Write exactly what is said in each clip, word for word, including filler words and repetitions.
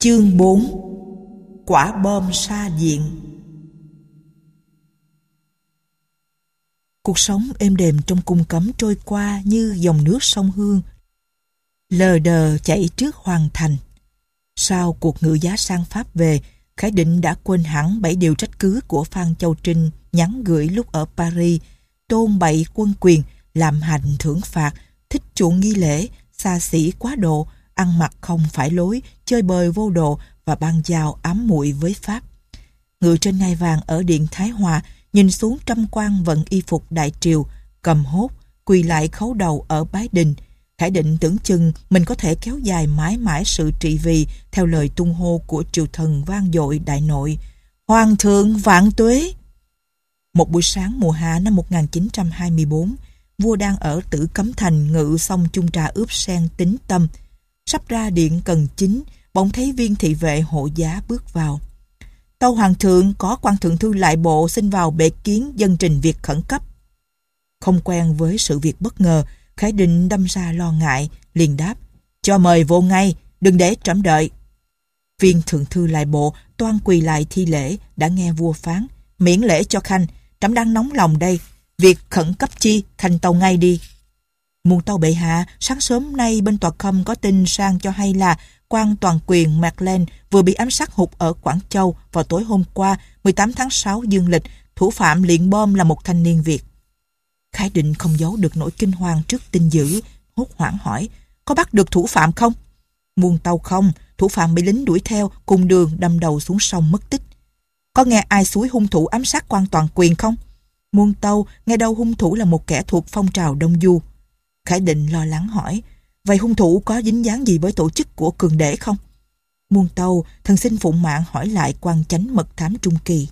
Chương bốn. Quả bom sa diện. Cuộc sống êm đềm trong cung cấm trôi qua như dòng nước sông Hương, lờ đờ chảy trước hoàng thành. Sau cuộc ngự giá sang Pháp về, Khải Định đã quên hẳn bảy điều trách cứ của Phan Châu Trinh nhắn gửi lúc ở Paris: tôn bậy quân quyền, làm hành thưởng phạt, thích chuộng nghi lễ, xa xỉ quá độ, ăn mặc không phải lối, chơi bời vô độ và băng giao ám muội với Pháp. Ngự trên ngai vàng ở điện Thái Hòa, nhìn xuống trăm quan vận y phục đại triều, cầm hốt, quỳ lại khấu đầu ở Bái Đình. Khải Định tưởng chừng mình có thể kéo dài mãi mãi sự trị vì theo lời tung hô của triều thần vang dội đại nội: Hoàng thượng vạn tuế! Một buổi sáng mùa hạ năm một nghìn chín trăm hai mươi tư, vua đang ở Tử Cấm Thành ngự xong chung trà ướp sen tính tâm. Sắp ra điện Cần Chính, bỗng thấy viên thị vệ hộ giá bước vào. Tâu hoàng thượng, có quan thượng thư lại bộ xin vào bệ kiến dân trình việc khẩn cấp. Không quen với sự việc bất ngờ, Khải Định đâm ra lo ngại, liền đáp: cho mời vô ngay, đừng để trẫm đợi. Viên thượng thư lại bộ toan quỳ lại thi lễ, đã nghe vua phán: miễn lễ cho khanh, trẫm đang nóng lòng đây, việc khẩn cấp chi, khanh tâu ngay đi. Muôn tâu bệ hạ, sáng sớm nay bên tòa khâm có tin sang cho hay là quan toàn quyền Maclen vừa bị ám sát hụt ở Quảng Châu vào tối hôm qua mười tám tháng sáu dương lịch. Thủ phạm liệng bom là một thanh niên Việt. Khải Định không giấu được nỗi kinh hoàng trước tin dữ, hốt hoảng hỏi: có bắt được thủ phạm không? Muôn tâu: không, thủ phạm bị lính đuổi theo, cùng đường đâm đầu xuống sông mất tích. Có nghe ai xúi hung thủ ám sát quan toàn quyền không? Muôn tâu: nghe đâu hung thủ là một kẻ thuộc phong trào Đông Du. Khải Định lo lắng hỏi: vậy hung thủ có dính dáng gì với tổ chức của Cường Đế không? Muôn tâu: thần xin phụng mạng hỏi lại quan chánh mật thám Trung Kỳ.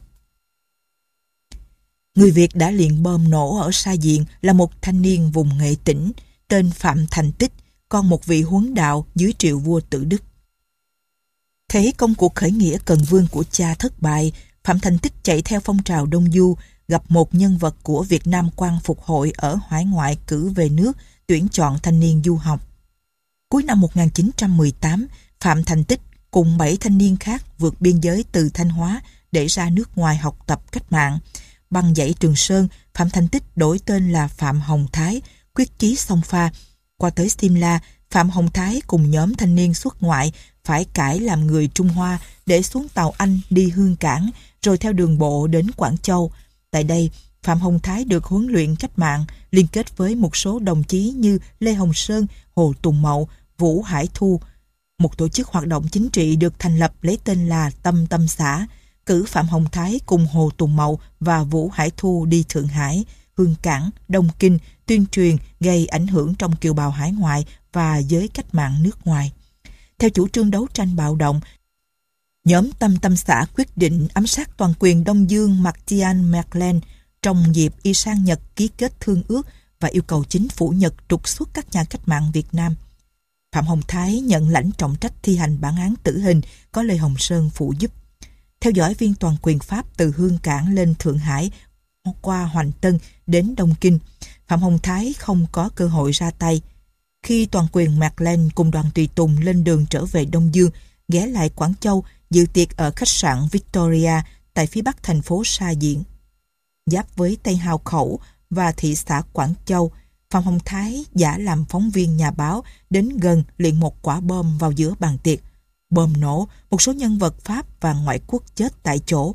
Người Việt đã liệng bom nổ ở Sa Diện là một thanh niên vùng Nghệ Tĩnh, tên Phạm Thành Tích, con một vị huấn đạo dưới triệu vua Tử Đức. Thấy công cuộc khởi nghĩa Cần Vương của cha thất bại, Phạm Thành Tích chạy theo phong trào Đông Du, gặp một nhân vật của Việt Nam Quan Phục Hội ở hải ngoại cử về nước tuyển chọn thanh niên du học. Cuối năm một nghìn chín trăm mười tám, Phạm Thành Tích cùng bảy thanh niên khác vượt biên giới từ Thanh Hóa để ra nước ngoài học tập cách mạng. Băng dãy Trường Sơn, Phạm Thành Tích đổi tên là Phạm Hồng Thái, quyết chí xông pha. Qua tới Simla, Phạm Hồng Thái cùng nhóm thanh niên xuất ngoại phải cải làm người Trung Hoa để xuống tàu Anh đi Hương Cảng, rồi theo đường bộ đến Quảng Châu. Tại đây, Phạm Hồng Thái được huấn luyện cách mạng, liên kết với một số đồng chí như Lê Hồng Sơn, Hồ Tùng Mậu, Vũ Hải Thu. Một tổ chức hoạt động chính trị được thành lập lấy tên là Tâm Tâm Xã, cử Phạm Hồng Thái cùng Hồ Tùng Mậu và Vũ Hải Thu đi Thượng Hải, Hương Cảng, Đông Kinh tuyên truyền gây ảnh hưởng trong kiều bào hải ngoại và giới cách mạng nước ngoài. Theo chủ trương đấu tranh bạo động, nhóm Tâm Tâm Xã quyết định ám sát toàn quyền Đông Dương Maximilien Maclen trong dịp y sang Nhật ký kết thương ước và yêu cầu chính phủ Nhật trục xuất các nhà cách mạng Việt Nam. Phạm Hồng Thái nhận lãnh trọng trách thi hành bản án tử hình, có Lê Hồng Sơn phụ giúp. Theo dõi viên toàn quyền Pháp từ Hương Cảng lên Thượng Hải, qua Hoành Tân đến Đông Kinh, Phạm Hồng Thái không có cơ hội ra tay. Khi toàn quyền Maclen cùng đoàn tùy tùng lên đường trở về Đông Dương, ghé lại Quảng Châu dự tiệc ở khách sạn Victoria tại phía bắc thành phố Sa Diện. Giáp với Tây Hào Khẩu và thị xã Quảng Châu, Phạm Hồng Thái giả làm phóng viên nhà báo đến gần liền một quả bom vào giữa bàn tiệc. Bom nổ, một số nhân vật Pháp và ngoại quốc chết tại chỗ.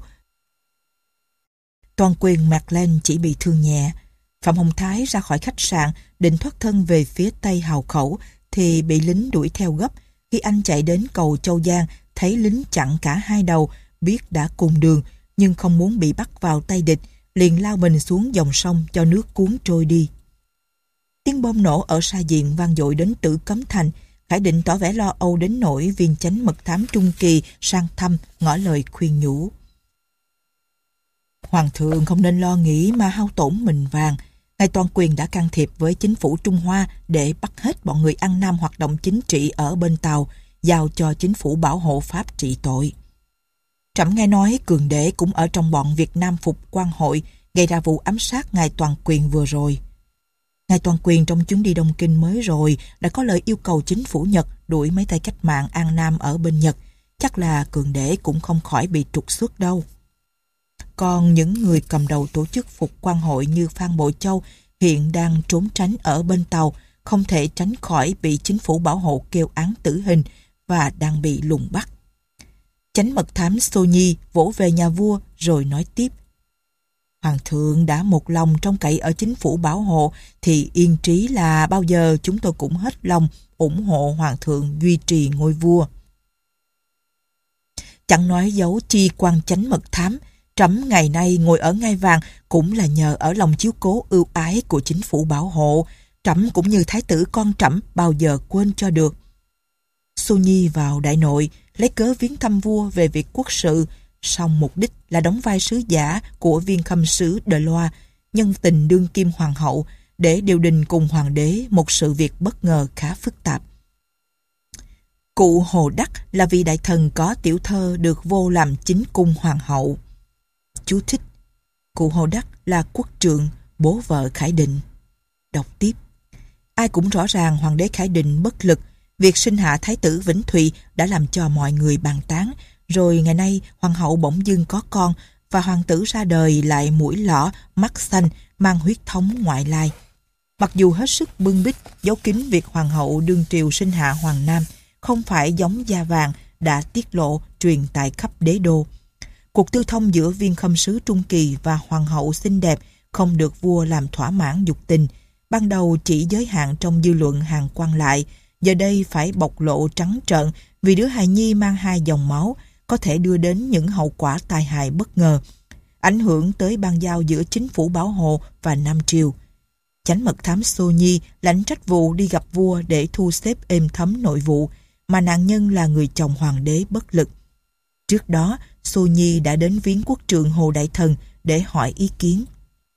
Toàn quyền Maclen chỉ bị thương nhẹ. Phạm Hồng Thái ra khỏi khách sạn định thoát thân về phía Tây Hào Khẩu thì bị lính đuổi theo gấp. Khi anh chạy đến cầu Châu Giang, thấy lính chặn cả hai đầu, biết đã cùng đường nhưng không muốn bị bắt vào tay địch, liền lao mình xuống dòng sông cho nước cuốn trôi đi. Tiếng bom nổ ở Sa Diện vang dội đến Tử Cấm Thành. Khải Định tỏ vẻ lo âu đến nỗi viên chánh mật thám Trung Kỳ sang thăm ngỏ lời khuyên nhủ: Hoàng thượng không nên lo nghĩ mà hao tổn mình vàng. Ngài toàn quyền đã can thiệp với chính phủ Trung Hoa để bắt hết bọn người An Nam hoạt động chính trị ở bên Tàu, giao cho chính phủ bảo hộ Pháp trị tội. Trẫm nghe nói Cường Đế cũng ở trong bọn Việt Nam Phục Quan Hội gây ra vụ ám sát ngài toàn quyền vừa rồi. Ngài toàn quyền trong chuyến đi Đông Kinh mới rồi đã có lời yêu cầu chính phủ Nhật đuổi mấy tay cách mạng An Nam ở bên Nhật. chắc là Cường Đế cũng không khỏi bị trục xuất đâu. Còn những người cầm đầu tổ chức phục quan hội như Phan Bội Châu hiện đang trốn tránh ở bên Tàu, không thể tránh khỏi bị chính phủ bảo hộ kêu án tử hình và đang bị lùng bắt. Chánh mật thám Xô Nhi vỗ về nhà vua rồi nói tiếp: Hoàng thượng đã một lòng trông cậy ở chính phủ bảo hộ thì yên trí là bao giờ chúng tôi cũng hết lòng ủng hộ Hoàng thượng duy trì ngôi vua. Chẳng nói giấu chi quan chánh mật thám, trẫm ngày nay ngồi ở ngai vàng cũng là nhờ ở lòng chiếu cố ưu ái của chính phủ bảo hộ. Trẫm cũng như thái tử con trẫm bao giờ quên cho được. Xô Nhi vào đại nội lấy cớ viếng thăm vua về việc quốc sự, song mục đích là đóng vai sứ giả của viên khâm sứ De Loa, nhân tình đương kim hoàng hậu, để điều đình cùng hoàng đế một sự việc bất ngờ khá phức tạp. Cụ Hồ Đắc là vị đại thần có tiểu thơ được vô làm chính cung hoàng hậu. Chú thích: Cụ Hồ Đắc là quốc trượng, bố vợ Khải Định. Đọc tiếp: Ai cũng rõ ràng hoàng đế Khải Định bất lực. Việc sinh hạ thái tử Vĩnh Thụy đã làm cho mọi người bàn tán. Rồi ngày nay hoàng hậu bỗng dưng có con, và hoàng tử ra đời lại mũi lõ, mắt xanh, mang huyết thống ngoại lai. Mặc dù hết sức bưng bít giấu kín việc hoàng hậu đương triều sinh hạ hoàng nam, không phải giống da vàng đã tiết lộ truyền tại khắp đế đô. Cuộc tư thông giữa viên khâm sứ Trung Kỳ và hoàng hậu xinh đẹp không được vua làm thỏa mãn dục tình. Ban đầu chỉ giới hạn trong dư luận hàng quan lại, giờ đây phải bộc lộ trắng trợn vì đứa hài nhi mang hai dòng máu có thể đưa đến những hậu quả tai hại bất ngờ, ảnh hưởng tới ban giao giữa chính phủ bảo hộ và Nam Triều. Chánh mật thám Xô Nhi lãnh trách vụ đi gặp vua để thu xếp êm thấm nội vụ, mà nạn nhân là người chồng hoàng đế bất lực. Trước đó, Xô Nhi đã đến viếng quốc trượng Hồ Đại Thần để hỏi ý kiến.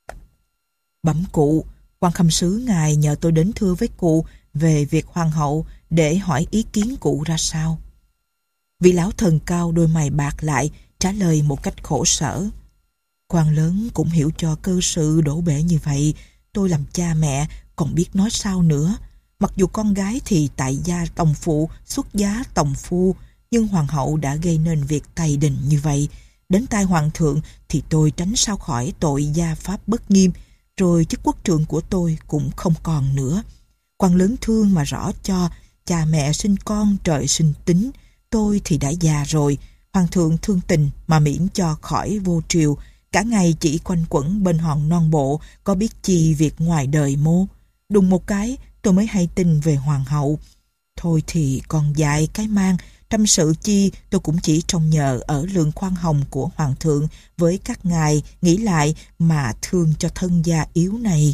Bẩm cụ, quan khâm sứ ngài nhờ tôi đến thưa với cụ về việc hoàng hậu để hỏi ý kiến cụ ra sao. Vị lão thần cao đôi mày bạc lại trả lời một cách khổ sở: Quan lớn cũng hiểu cho cơ sự đổ bể như vậy, tôi làm cha mẹ còn biết nói sao nữa. Mặc dù con gái thì tại gia tòng phụ, xuất giá tòng phu, nhưng hoàng hậu đã gây nên việc tày đình như vậy. Đến tai hoàng thượng thì tôi tránh sao khỏi tội gia pháp bất nghiêm, rồi chức quốc trượng của tôi cũng không còn nữa. Quan lớn thương mà rõ cho, cha mẹ sinh con trời sinh tính, tôi thì đã già rồi. Hoàng thượng thương tình mà miễn cho khỏi vô triều, cả ngày chỉ quanh quẩn bên hòn non bộ, có biết chi việc ngoài đời mô. Đùng một cái tôi mới hay tin về hoàng hậu. Thôi thì còn dại cái mang, trăm sự chi tôi cũng chỉ trông nhờ ở lượng khoan hồng của hoàng thượng với các ngài, nghĩ lại mà thương cho thân già yếu này.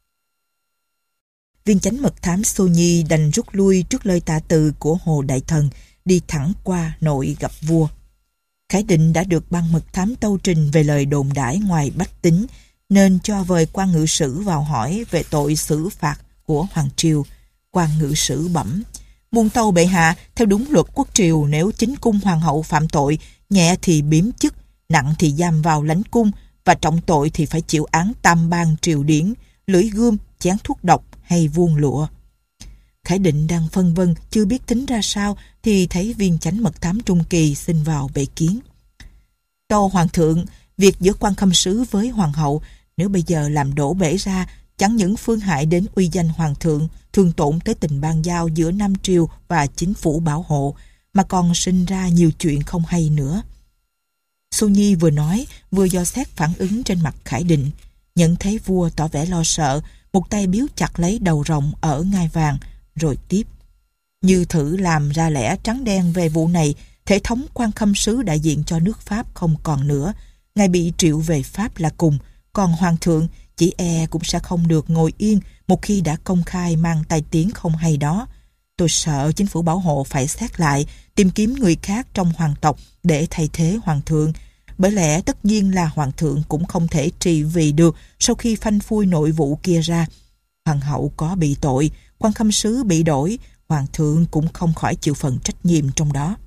Viên chánh mật thám Xô Nhi đành rút lui trước lời tạ từ của Hồ Đại Thần, đi thẳng qua nội gặp vua. Khải Định đã được ban mật thám tâu trình về lời đồn đãi ngoài bách tính, nên cho vời quan ngự sử vào hỏi về tội xử phạt của hoàng triều. Quan ngự sử bẩm: Muôn tâu bệ hạ, theo đúng luật quốc triều, nếu chính cung hoàng hậu phạm tội, nhẹ thì biếm chức, nặng thì giam vào lãnh cung, và trọng tội thì phải chịu án tam bang triều điển, lưỡi gươm, chén thuốc độc hay vuông lụa. Khải Định đang phân vân chưa biết tính ra sao thì thấy viên chánh mật thám Trung Kỳ xin vào bệ kiến. Tâu hoàng thượng, việc giữa quan khâm sứ với hoàng hậu nếu bây giờ làm đổ bể ra, chẳng những phương hại đến uy danh hoàng thượng, thương tổn tới tình ban giao giữa Nam Triều và chính phủ bảo hộ, mà còn sinh ra nhiều chuyện không hay nữa. Xô Nhi vừa nói vừa dò xét phản ứng trên mặt Khải Định, nhận thấy vua tỏ vẻ lo sợ, một tay biếu chặt lấy đầu rồng ở ngai vàng, rồi tiếp: Như thử làm ra lẽ trắng đen về vụ này, thể thống quan khâm sứ đại diện cho nước Pháp không còn nữa, ngài bị triệu về Pháp là cùng, còn hoàng thượng chỉ e cũng sẽ không được ngồi yên một khi đã công khai mang tai tiếng không hay đó. Tôi sợ chính phủ bảo hộ phải xét lại, tìm kiếm người khác trong hoàng tộc để thay thế hoàng thượng. Bởi lẽ tất nhiên là hoàng thượng cũng không thể trị vì được sau khi phanh phui nội vụ kia ra. Hoàng hậu có bị tội, quan khâm sứ bị đổi, hoàng thượng cũng không khỏi chịu phần trách nhiệm trong đó.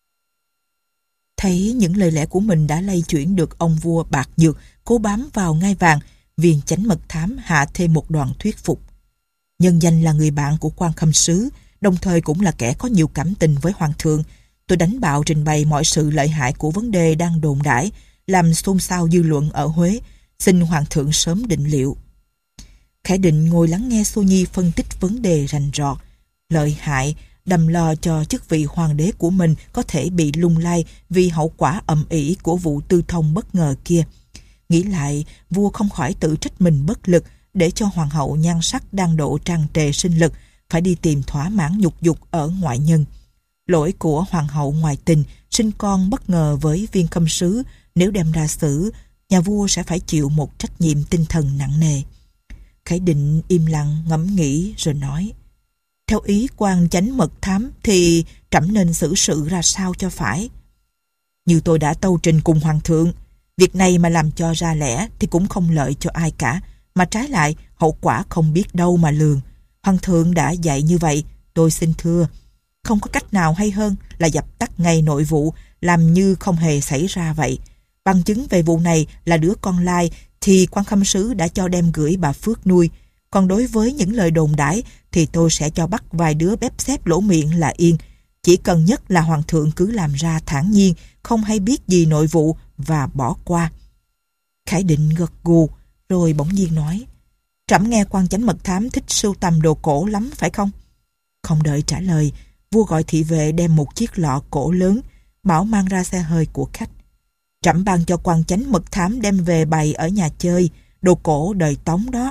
Thấy những lời lẽ của mình đã lay chuyển được ông vua bạc nhược, cố bám vào ngai vàng, viên chánh mật thám hạ thêm một đoạn thuyết phục. Nhân danh là người bạn của quan khâm sứ, đồng thời cũng là kẻ có nhiều cảm tình với hoàng thượng, tôi đánh bạo trình bày mọi sự lợi hại của vấn đề đang đồn đãi, làm xôn xao dư luận ở Huế, xin hoàng thượng sớm định liệu. Khải Định ngồi lắng nghe Xô Nhi phân tích vấn đề rành rọt, lợi hại, đầm lo cho chức vị hoàng đế của mình có thể bị lung lay vì hậu quả ầm ĩ của vụ tư thông bất ngờ kia. Nghĩ lại, vua không khỏi tự trách mình bất lực để cho hoàng hậu nhan sắc đang độ tràn trề sinh lực phải đi tìm thỏa mãn nhục dục ở ngoại nhân. Lỗi của hoàng hậu ngoại tình, sinh con bất ngờ với viên khâm sứ, nếu đem ra xử, nhà vua sẽ phải chịu một trách nhiệm tinh thần nặng nề. Khải Định im lặng ngẫm nghĩ rồi nói: theo ý quan chánh mật thám thì trẫm nên xử sự ra sao cho phải? Như tôi đã tâu trình cùng hoàng thượng, việc này mà làm cho ra lẽ thì cũng không lợi cho ai cả, mà trái lại hậu quả không biết đâu mà lường. Hoàng thượng đã dạy như vậy, tôi xin thưa, không có cách nào hay hơn là dập tắt ngay nội vụ, làm như không hề xảy ra vậy. Bằng chứng về vụ này là đứa con lai thì quan khâm sứ đã cho đem gửi bà Phước nuôi. Còn đối với những lời đồn đãi thì tôi sẽ cho bắt vài đứa bếp xếp lỗ miệng là yên. Chỉ cần nhất là hoàng thượng cứ làm ra thản nhiên, không hay biết gì nội vụ và bỏ qua. Khải Định gật gù, rồi bỗng nhiên nói: trẫm nghe quan chánh mật thám thích sưu tầm đồ cổ lắm phải không? Không đợi trả lời, vua gọi thị vệ đem một chiếc lọ cổ lớn, bảo mang ra xe hơi của khách. Trẫm ban cho quan chánh mật thám đem về bày ở nhà chơi, đồ cổ đời Tống đó.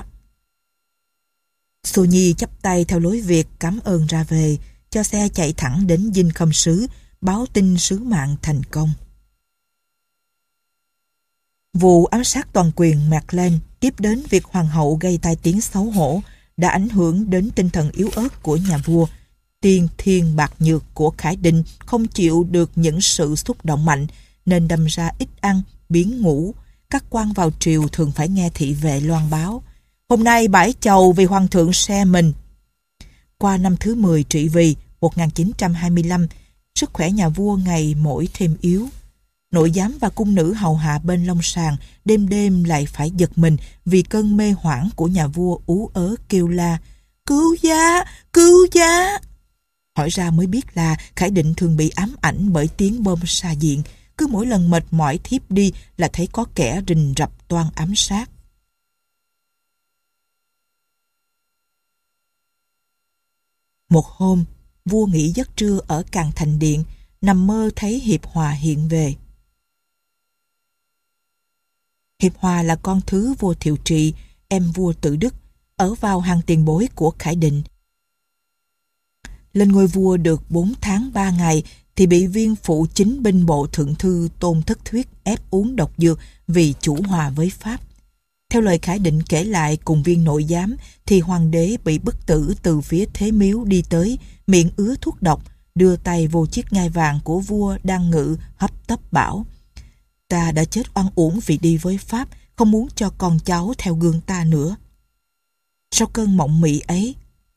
Xô Nhi chắp tay theo lối việc cảm ơn ra về, cho xe chạy thẳng đến dinh khâm sứ, báo tin sứ mạng thành công. Vụ ám sát toàn quyền Madeleine tiếp đến việc hoàng hậu gây tai tiếng xấu hổ đã ảnh hưởng đến tinh thần yếu ớt của nhà vua. Tiên thiên bạc nhược của Khải Định không chịu được những sự xúc động mạnh nên đâm ra ít ăn, biến ngủ. Các quan vào triều thường phải nghe thị vệ loan báo: hôm nay bãi chầu vì hoàng thượng xe mình. Qua năm thứ mười trị vì một nghìn chín trăm hai mươi lăm, sức khỏe nhà vua ngày mỗi thêm yếu. Nội giám và cung nữ hầu hạ bên long sàng đêm đêm lại phải giật mình vì cơn mê hoảng của nhà vua ú ớ kêu la: cứu giá, cứu giá. Hỏi ra mới biết là Khải Định thường bị ám ảnh bởi tiếng bom xa diện. Cứ mỗi lần mệt mỏi thiếp đi là thấy có kẻ rình rập toan ám sát. Một hôm, vua nghỉ giấc trưa ở Càn Thành Điện, nằm mơ thấy Hiệp Hòa hiện về. Hiệp Hòa là con thứ vua Thiệu Trị, em vua Tự Đức, ở vào hàng tiền bối của Khải Định. Lên ngôi vua được bốn tháng ba ngày thì bị viên phụ chính binh bộ thượng thư Tôn Thất Thuyết ép uống độc dược vì chủ hòa với Pháp. Theo lời Khải Định kể lại cùng viên nội giám thì hoàng đế bị bức tử từ phía Thế Miếu đi tới, miệng ứa thuốc độc, đưa tay vô chiếc ngai vàng của vua đang ngự, hấp tấp bảo: ta đã chết oan uổng vì đi với Pháp, không muốn cho con cháu theo gương ta nữa. Sau cơn mộng mị ấy,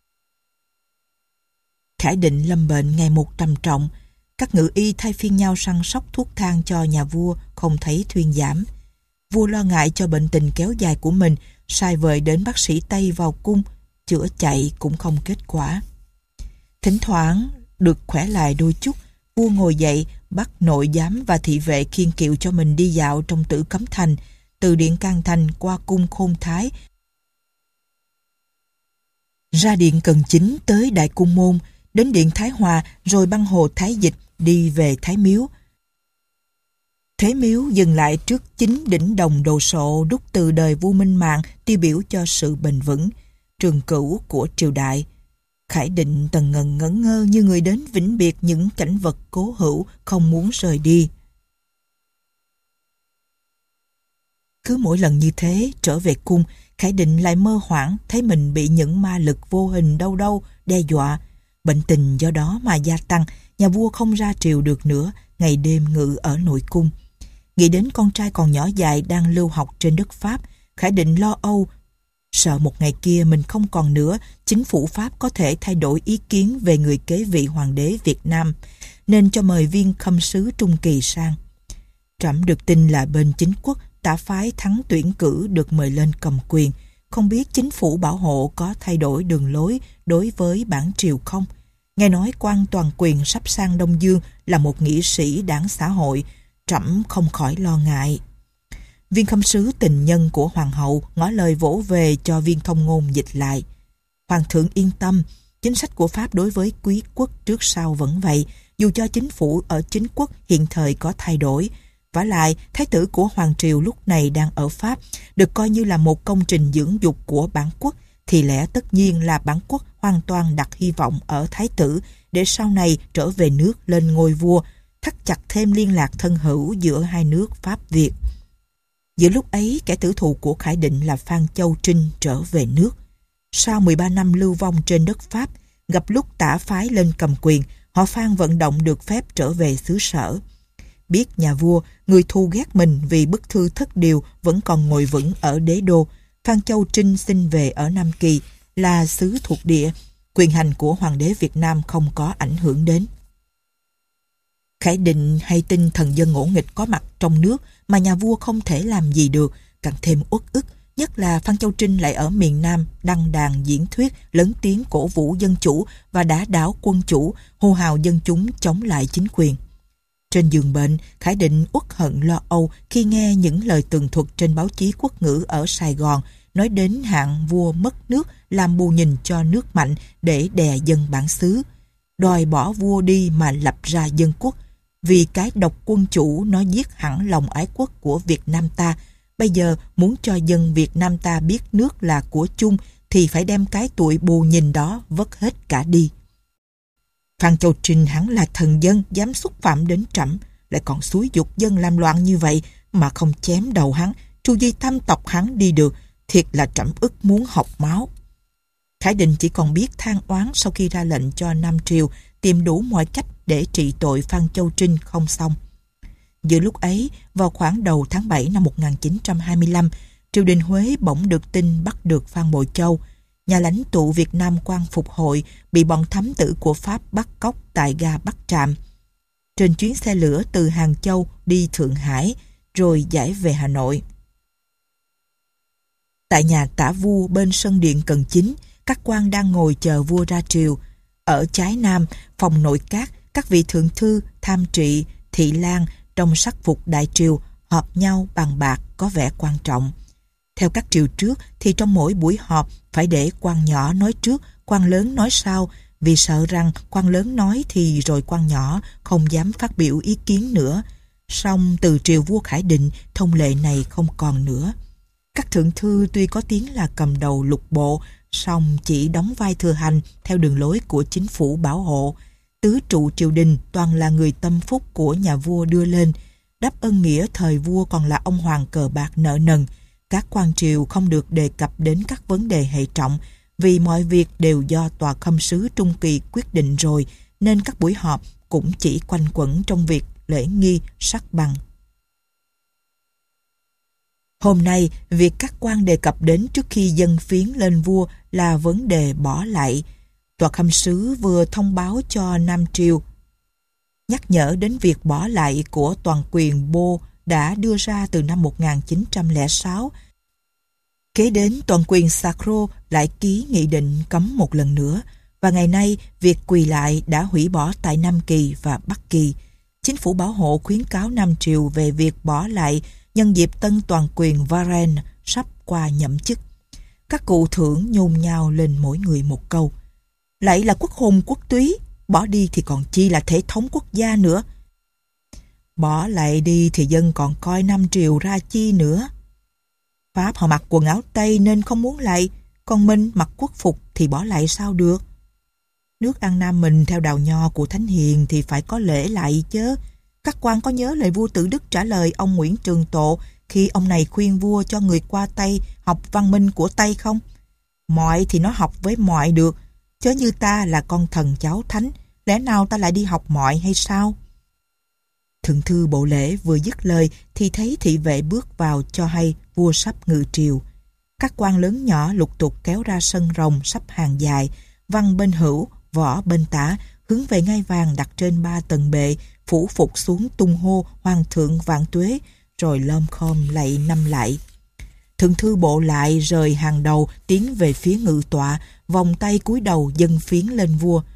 Khải Định lâm bệnh ngày một trầm trọng. Các ngự y thay phiên nhau săn sóc thuốc thang cho nhà vua, không thấy thuyên giảm. Vua lo ngại cho bệnh tình kéo dài của mình, sai vời đến bác sĩ Tây vào cung, chữa chạy cũng không kết quả. Thỉnh thoảng được khỏe lại đôi chút, vua ngồi dậy, bắt nội giám và thị vệ khiêng kiệu cho mình đi dạo trong Tử Cấm Thành, từ điện Can Thành qua cung Khôn Thái, ra điện Cần Chính tới Đại Cung Môn, đến điện Thái Hòa, rồi băng hồ Thái Dịch đi về Thái Miếu. Thế Miếu dừng lại trước chính đỉnh đồng đồ sộ đúc từ đời vua Minh Mạng, tiêu biểu cho sự bền vững, trường cửu của triều đại. Khải Định tần ngần ngẩn ngơ như người đến vĩnh biệt những cảnh vật cố hữu, không muốn rời đi. Cứ mỗi lần như thế trở về cung, Khải Định lại mơ hoảng thấy mình bị những ma lực vô hình đâu đâu đe dọa. Bệnh tình do đó mà gia tăng, nhà vua không ra triều được nữa, ngày đêm ngự ở nội cung. Nghĩ đến con trai còn nhỏ dại đang lưu học trên đất Pháp, Khải Định lo âu, sợ một ngày kia mình không còn nữa, chính phủ Pháp có thể thay đổi ý kiến về người kế vị hoàng đế Việt Nam, nên cho mời viên khâm sứ Trung Kỳ sang. Trẫm được tin là bên chính quốc đã phái thắng tuyển cử được mời lên cầm quyền, không biết chính phủ bảo hộ có thay đổi đường lối đối với bản triều không. Nghe nói quan toàn quyền sắp sang Đông Dương là một nghị sĩ đảng xã hội, trẫm không khỏi lo ngại. Viên khâm sứ tình nhân của hoàng hậu ngỏ lời vỗ về cho viên thông ngôn dịch lại. Hoàng thượng yên tâm, chính sách của Pháp đối với quý quốc trước sau vẫn vậy, dù cho chính phủ ở chính quốc hiện thời có thay đổi. Vả lại, thái tử của hoàng triều lúc này đang ở Pháp, được coi như là một công trình dưỡng dục của bản quốc, thì lẽ tất nhiên là bản quốc hoàn toàn đặt hy vọng ở thái tử để sau này trở về nước lên ngôi vua, thắt chặt thêm liên lạc thân hữu giữa hai nước Pháp Việt. Giữa lúc ấy, kẻ tử thù của Khải Định là Phan Châu Trinh trở về nước. Sau mười ba năm lưu vong trên đất Pháp, gặp lúc tả phái lên cầm quyền, họ Phan vận động được phép trở về xứ sở. Biết nhà vua, người thù ghét mình vì bức thư thất điều vẫn còn ngồi vững ở đế đô, Phan Châu Trinh xin về ở Nam Kỳ, là xứ thuộc địa, quyền hành của hoàng đế Việt Nam không có ảnh hưởng đến. Khải Định hay tin thần dân ngỗ nghịch có mặt trong nước mà nhà vua không thể làm gì được, càng thêm uất ức, nhất là Phan Châu Trinh lại ở miền Nam đăng đàn diễn thuyết lớn tiếng cổ vũ dân chủ và đả đảo quân chủ, hô hào dân chúng chống lại chính quyền. Trên giường bệnh, Khải Định uất hận lo âu khi nghe những lời tường thuật trên báo chí quốc ngữ ở Sài Gòn nói đến hạng vua mất nước làm bù nhìn cho nước mạnh để đè dân bản xứ, đòi bỏ vua đi mà lập ra dân quốc, vì cái độc quân chủ nó giết hẳn lòng ái quốc của Việt Nam ta. Bây giờ muốn cho dân Việt Nam ta biết nước là của chung thì phải đem cái tuổi bù nhìn đó vất hết cả đi. Phan Châu Trinh hắn là thần dân, dám xúc phạm đến trẫm, lại còn xúi giục dân làm loạn như vậy mà không chém đầu hắn, tru di thăm tộc hắn đi được, thiệt là trẫm ức muốn học máu. Khải Định chỉ còn biết than oán sau khi ra lệnh cho Nam Triều tìm đủ mọi cách để trị tội Phan Châu Trinh không xong. Giữa lúc ấy, vào khoảng đầu tháng bảy năm một nghìn chín trăm hai mươi lăm, triều đình Huế bỗng được tin bắt được Phan Bội Châu, nhà lãnh tụ Việt Nam Quan Phục Hội, bị bọn thám tử của Pháp bắt cóc tại ga Bắc Trạm. Trên chuyến xe lửa từ Hàng Châu đi Thượng Hải, rồi giải về Hà Nội. Tại nhà tả vua bên sân điện Cần Chính, các quan đang ngồi chờ vua ra triều. Ở trái nam, phòng nội các, các vị thượng thư, tham trị, thị lang trong sắc phục đại triều họp nhau bàn bạc có vẻ quan trọng. Theo các triều trước thì trong mỗi buổi họp phải để quan nhỏ nói trước, quan lớn nói sau, vì sợ rằng quan lớn nói thì rồi quan nhỏ không dám phát biểu ý kiến nữa. Song từ triều vua Khải Định, thông lệ này không còn nữa. Các thượng thư tuy có tiếng là cầm đầu lục bộ, song chỉ đóng vai thừa hành theo đường lối của chính phủ bảo hộ. Tứ trụ triều đình toàn là người tâm phúc của nhà vua đưa lên. Đáp ơn nghĩa thời vua còn là ông hoàng cờ bạc nợ nần. Các quan triều không được đề cập đến các vấn đề hệ trọng, vì mọi việc đều do tòa khâm sứ Trung Kỳ quyết định rồi, nên các buổi họp cũng chỉ quanh quẩn trong việc lễ nghi sắc bằng. Hôm nay, việc các quan đề cập đến trước khi dâng phiến lên vua là vấn đề bỏ lại. Tòa khâm sứ vừa thông báo cho Nam Triều, nhắc nhở đến việc bỏ lại của toàn quyền Bô đã đưa ra từ năm một nghìn chín trăm lẻ sáu. Kế đến toàn quyền Sacro lại ký nghị định cấm một lần nữa, và ngày nay việc quỳ lại đã hủy bỏ tại Nam Kỳ và Bắc Kỳ. Chính phủ bảo hộ khuyến cáo Nam Triều về việc bỏ lại nhân dịp tân toàn quyền Varenne sắp qua nhậm chức. Các cụ thưởng nhôn nhao lên mỗi người một câu: lại là quốc hùng quốc túy, bỏ đi thì còn chi là thể thống quốc gia nữa. Bỏ lại đi thì dân còn coi Nam Triều ra chi nữa. Pháp họ mặc quần áo Tây nên không muốn lại, còn mình mặc quốc phục thì bỏ lại sao được. Nước An Nam mình theo đạo nho của Thánh Hiền thì phải có lễ lại chứ. Các quan có nhớ lời vua Tử Đức trả lời ông Nguyễn Trường Tộ khi ông này khuyên vua cho người qua Tây học văn minh của Tây không? Mọi thì nó học với mọi được, chớ như ta là con thần cháu thánh, lẽ nào ta lại đi học mọi hay sao? Thượng thư bộ lễ vừa dứt lời thì thấy thị vệ bước vào cho hay vua sắp ngự triều. Các quan lớn nhỏ lục tục kéo ra sân rồng sắp hàng dài, văn bên hữu, võ bên tả, hướng về ngai vàng đặt trên ba tầng bệ, phủ phục xuống tung hô hoàng thượng vạn tuế, rồi lom khom lạy năm lại. Thượng thư bộ lại rời hàng đầu tiến về phía ngự tọa, vòng tay cúi đầu dâng phiến lên vua.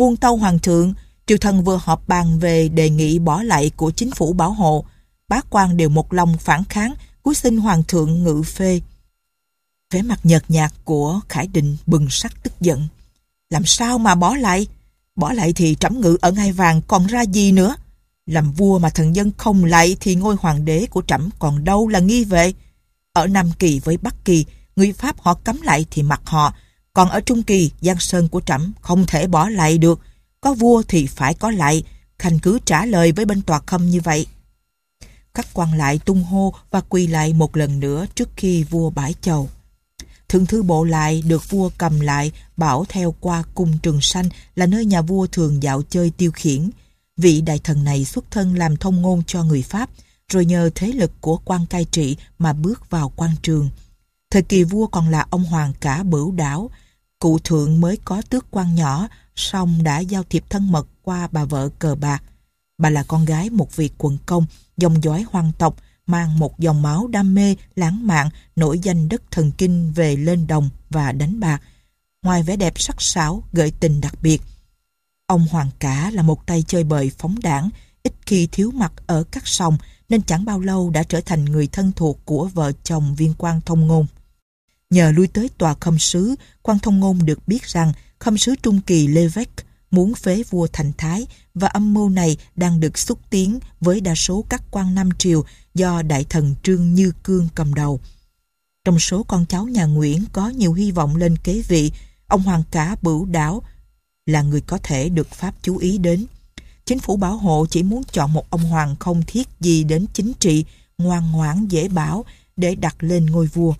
Buôn tâu hoàng thượng, triều thần vừa họp bàn về đề nghị bỏ lại của chính phủ bảo hộ. Bá quan đều một lòng phản kháng, cúi xin hoàng thượng ngự phê. Vẻ mặt nhợt nhạt của Khải Định bừng sắc tức giận. Làm sao mà bỏ lại? Bỏ lại thì trẫm ngự ở ngai vàng còn ra gì nữa? Làm vua mà thần dân không lại thì ngôi hoàng đế của trẫm còn đâu là nghi vệ. Ở Nam Kỳ với Bắc Kỳ, người Pháp họ cấm lại thì mặc họ. Còn ở Trung Kỳ, Giang Sơn của trẫm không thể bỏ lại được. Có vua thì phải có lại. Khanh cứ trả lời với bên tòa khâm như vậy. Các quan lại tung hô và quỳ lại một lần nữa trước khi vua bãi chầu. Thượng thư bộ lại được vua cầm lại, bảo theo qua cung Trường Sanh là nơi nhà vua thường dạo chơi tiêu khiển. Vị đại thần này xuất thân làm thông ngôn cho người Pháp, rồi nhờ thế lực của quan cai trị mà bước vào quan trường. Thời kỳ vua còn là ông hoàng cả Bửu Đảo, cụ thượng mới có tước quan nhỏ, song đã giao thiệp thân mật qua bà vợ Cờ Bạc. Bà là con gái một vị quận công, dòng dõi hoàng tộc, mang một dòng máu đam mê, lãng mạn, nổi danh đất thần kinh về lên đồng và đánh bạc. Ngoài vẻ đẹp sắc sảo, gợi tình đặc biệt, ông hoàng cả là một tay chơi bời phóng đãng, ít khi thiếu mặt ở các sòng, nên chẳng bao lâu đã trở thành người thân thuộc của vợ chồng viên quan thông ngôn. Nhờ lui tới tòa khâm sứ, quan thông ngôn được biết rằng khâm sứ Trung Kỳ Levesque muốn phế vua thành thái, và âm mưu này đang được xúc tiến với đa số các quan Nam Triều do đại thần Trương Như Cương cầm đầu. Trong số con cháu nhà Nguyễn có nhiều hy vọng lên kế vị, ông hoàng cả Bửu Đảo là người có thể được Pháp chú ý đến. Chính phủ bảo hộ chỉ muốn chọn một ông hoàng không thiết gì đến chính trị, ngoan ngoãn dễ bảo để đặt lên ngôi vua.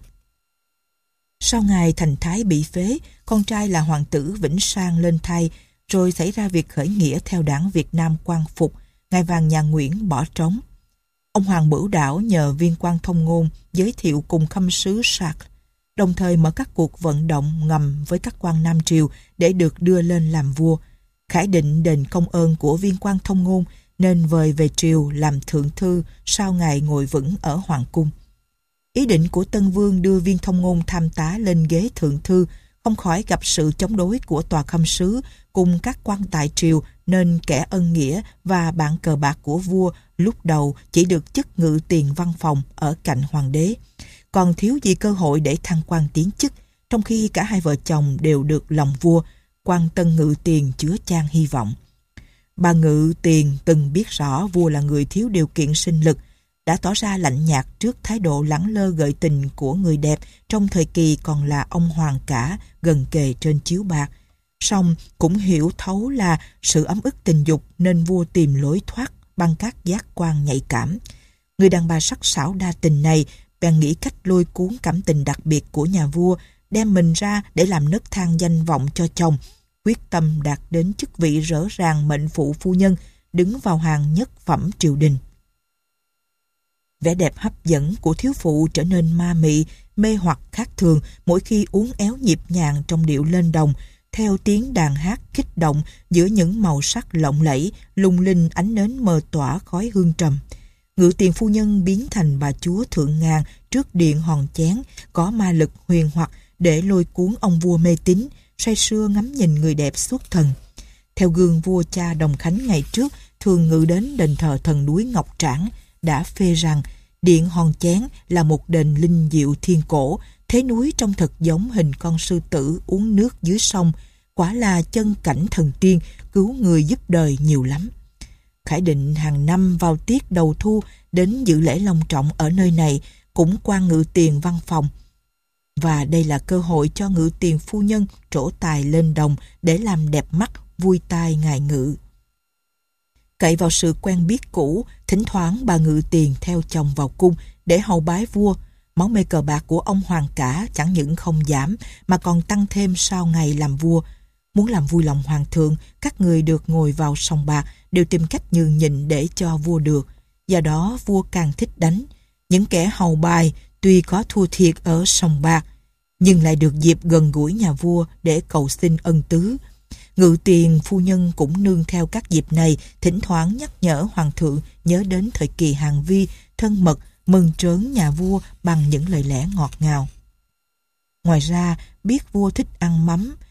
Sau ngày thành thái bị phế, con trai là hoàng tử Vĩnh Sang lên thay, rồi xảy ra việc khởi nghĩa theo đảng Việt Nam Quang Phục, ngai vàng nhà Nguyễn bỏ trống. Ông hoàng Bửu Đảo nhờ viên quan thông ngôn giới thiệu cùng khâm sứ Charles, đồng thời mở các cuộc vận động ngầm với các quan Nam Triều để được đưa lên làm vua. Khải Định đền công ơn của viên quan thông ngôn nên vời về triều làm thượng thư sau ngày ngồi vững ở hoàng cung. Ý định của Tân Vương đưa viên thông ngôn tham tá lên ghế thượng thư không khỏi gặp sự chống đối của tòa khâm sứ cùng các quan tại triều, nên kẻ ân nghĩa và bạn cờ bạc của vua lúc đầu chỉ được chức ngự tiền văn phòng ở cạnh hoàng đế, còn thiếu gì cơ hội để thăng quan tiến chức, trong khi cả hai vợ chồng đều được lòng vua. Quan tân ngự tiền chứa chan hy vọng. Bà ngự tiền từng biết rõ vua là người thiếu điều kiện sinh lực, đã tỏ ra lạnh nhạt trước thái độ lẳng lơ gợi tình của người đẹp trong thời kỳ còn là ông hoàng cả gần kề trên chiếu bạc. Song cũng hiểu thấu là sự ấm ức tình dục nên vua tìm lối thoát bằng các giác quan nhạy cảm. Người đàn bà sắc sảo đa tình này bèn nghĩ cách lôi cuốn cảm tình đặc biệt của nhà vua, đem mình ra để làm nấc thang danh vọng cho chồng, quyết tâm đạt đến chức vị rõ ràng mệnh phụ phu nhân, đứng vào hàng nhất phẩm triều đình. Vẻ đẹp hấp dẫn của thiếu phụ trở nên ma mị, mê hoặc khác thường mỗi khi uốn éo nhịp nhàng trong điệu lên đồng, theo tiếng đàn hát kích động giữa những màu sắc lộng lẫy, lung linh ánh nến mờ tỏa khói hương trầm. Ngự tiền phu nhân biến thành bà chúa thượng ngàn trước điện hòn chén, có ma lực huyền hoặc để lôi cuốn ông vua mê tín, say sưa ngắm nhìn người đẹp xuất thần. Theo gương vua cha Đồng Khánh ngày trước thường ngự đến đền thờ thần núi Ngọc Trảng, đã phê rằng điện hòn chén là một đền linh diệu thiên cổ, thế núi trông thật giống hình con sư tử uống nước dưới sông, quả là chân cảnh thần tiên, cứu người giúp đời nhiều lắm. Khải Định hàng năm vào tiết đầu thu đến dự lễ long trọng ở nơi này, cũng quan ngự tiền văn phòng. Và đây là cơ hội cho ngự tiền phu nhân trổ tài lên đồng để làm đẹp mắt, vui tai ngài ngự. Cậy vào sự quen biết cũ, thỉnh thoảng bà ngự tiền theo chồng vào cung để hầu bái vua. Máu mê cờ bạc của ông hoàng cả chẳng những không giảm mà còn tăng thêm sau ngày làm vua. Muốn làm vui lòng hoàng thượng, các người được ngồi vào sòng bạc đều tìm cách nhường nhịn để cho vua được. Do đó vua càng thích đánh. Những kẻ hầu bài tuy có thua thiệt ở sòng bạc, nhưng lại được dịp gần gũi nhà vua để cầu xin ân tứ. Ngự tiền phu nhân cũng nương theo các dịp này, thỉnh thoảng nhắc nhở hoàng thượng nhớ đến thời kỳ hàng vi, thân mật, mừng trớn nhà vua bằng những lời lẽ ngọt ngào. Ngoài ra, biết vua thích ăn mắm,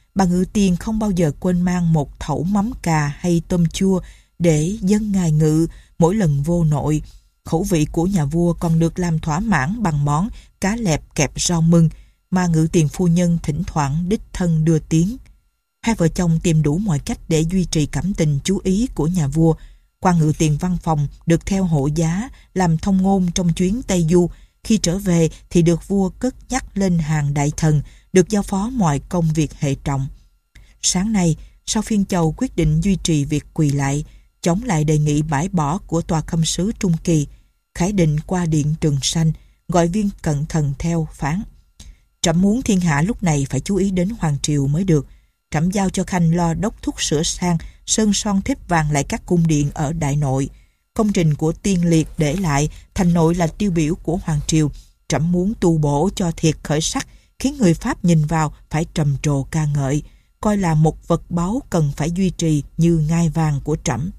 bà Ngự Tiền không bao giờ quên mang một thẩu mắm cà hay tôm chua để dâng ngài Ngự mỗi lần vô nội. Khẩu vị của nhà vua còn được làm thỏa mãn bằng món cá lẹp kẹp rau mưng mà Ngự Tiền phu nhân thỉnh thoảng đích thân đưa tiếng. Hai vợ chồng tìm đủ mọi cách để duy trì cảm tình chú ý của nhà vua. Quan Ngự Tiền văn phòng được theo hộ giá làm thông ngôn trong chuyến Tây Du. Khi trở về thì được vua cất nhắc lên hàng đại thần, được giao phó mọi công việc hệ trọng. Sáng nay, sau phiên chầu quyết định duy trì việc quỳ lại, chống lại đề nghị bãi bỏ của tòa khâm sứ Trung Kỳ, Khải Định qua điện Trường Sanh, gọi viên cận thần theo phán: Trẫm muốn thiên hạ lúc này phải chú ý đến hoàng triều mới được. Trẫm giao cho Khanh lo đốc thúc sửa sang, sơn son thép vàng lại các cung điện ở Đại Nội. Công trình của tiên liệt để lại, thành nội là tiêu biểu của hoàng triều. Trẫm muốn tu bổ cho thiệt khởi sắc, khiến người Pháp nhìn vào phải trầm trồ ca ngợi, coi là một vật báu cần phải duy trì như ngai vàng của trẫm.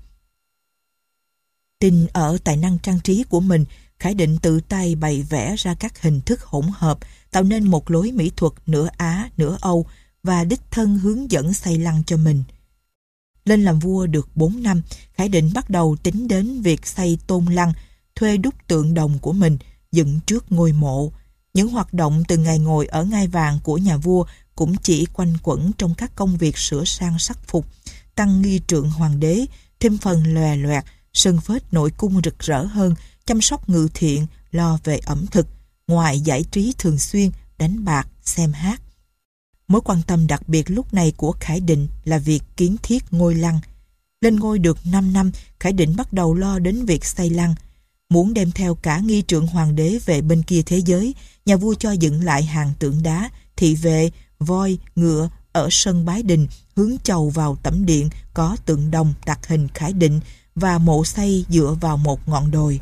Tin ở tài năng trang trí của mình, Khải Định tự tay bày vẽ ra các hình thức hỗn hợp, tạo nên một lối mỹ thuật nửa Á nửa Âu và đích thân hướng dẫn xây lăng cho mình. Lên làm vua được bốn năm, Khải Định bắt đầu tính đến việc xây tôn lăng, thuê đúc tượng đồng của mình, dựng trước ngôi mộ. Những hoạt động từ ngày ngồi ở ngai vàng của nhà vua cũng chỉ quanh quẩn trong các công việc sửa sang sắc phục, tăng nghi trượng hoàng đế, thêm phần lòe loẹt, sơn phết nội cung rực rỡ hơn, chăm sóc ngự thiện, lo về ẩm thực, ngoài giải trí thường xuyên, đánh bạc, xem hát. Mối quan tâm đặc biệt lúc này của Khải Định là việc kiến thiết ngôi lăng. Lên ngôi được năm năm, Khải Định bắt đầu lo đến việc xây lăng. Muốn đem theo cả nghi trượng hoàng đế về bên kia thế giới, nhà vua cho dựng lại hàng tượng đá, thị vệ, voi, ngựa ở sân Bái Đình, hướng chầu vào tẩm điện có tượng đồng đặt hình Khải Định và mộ xây dựa vào một ngọn đồi.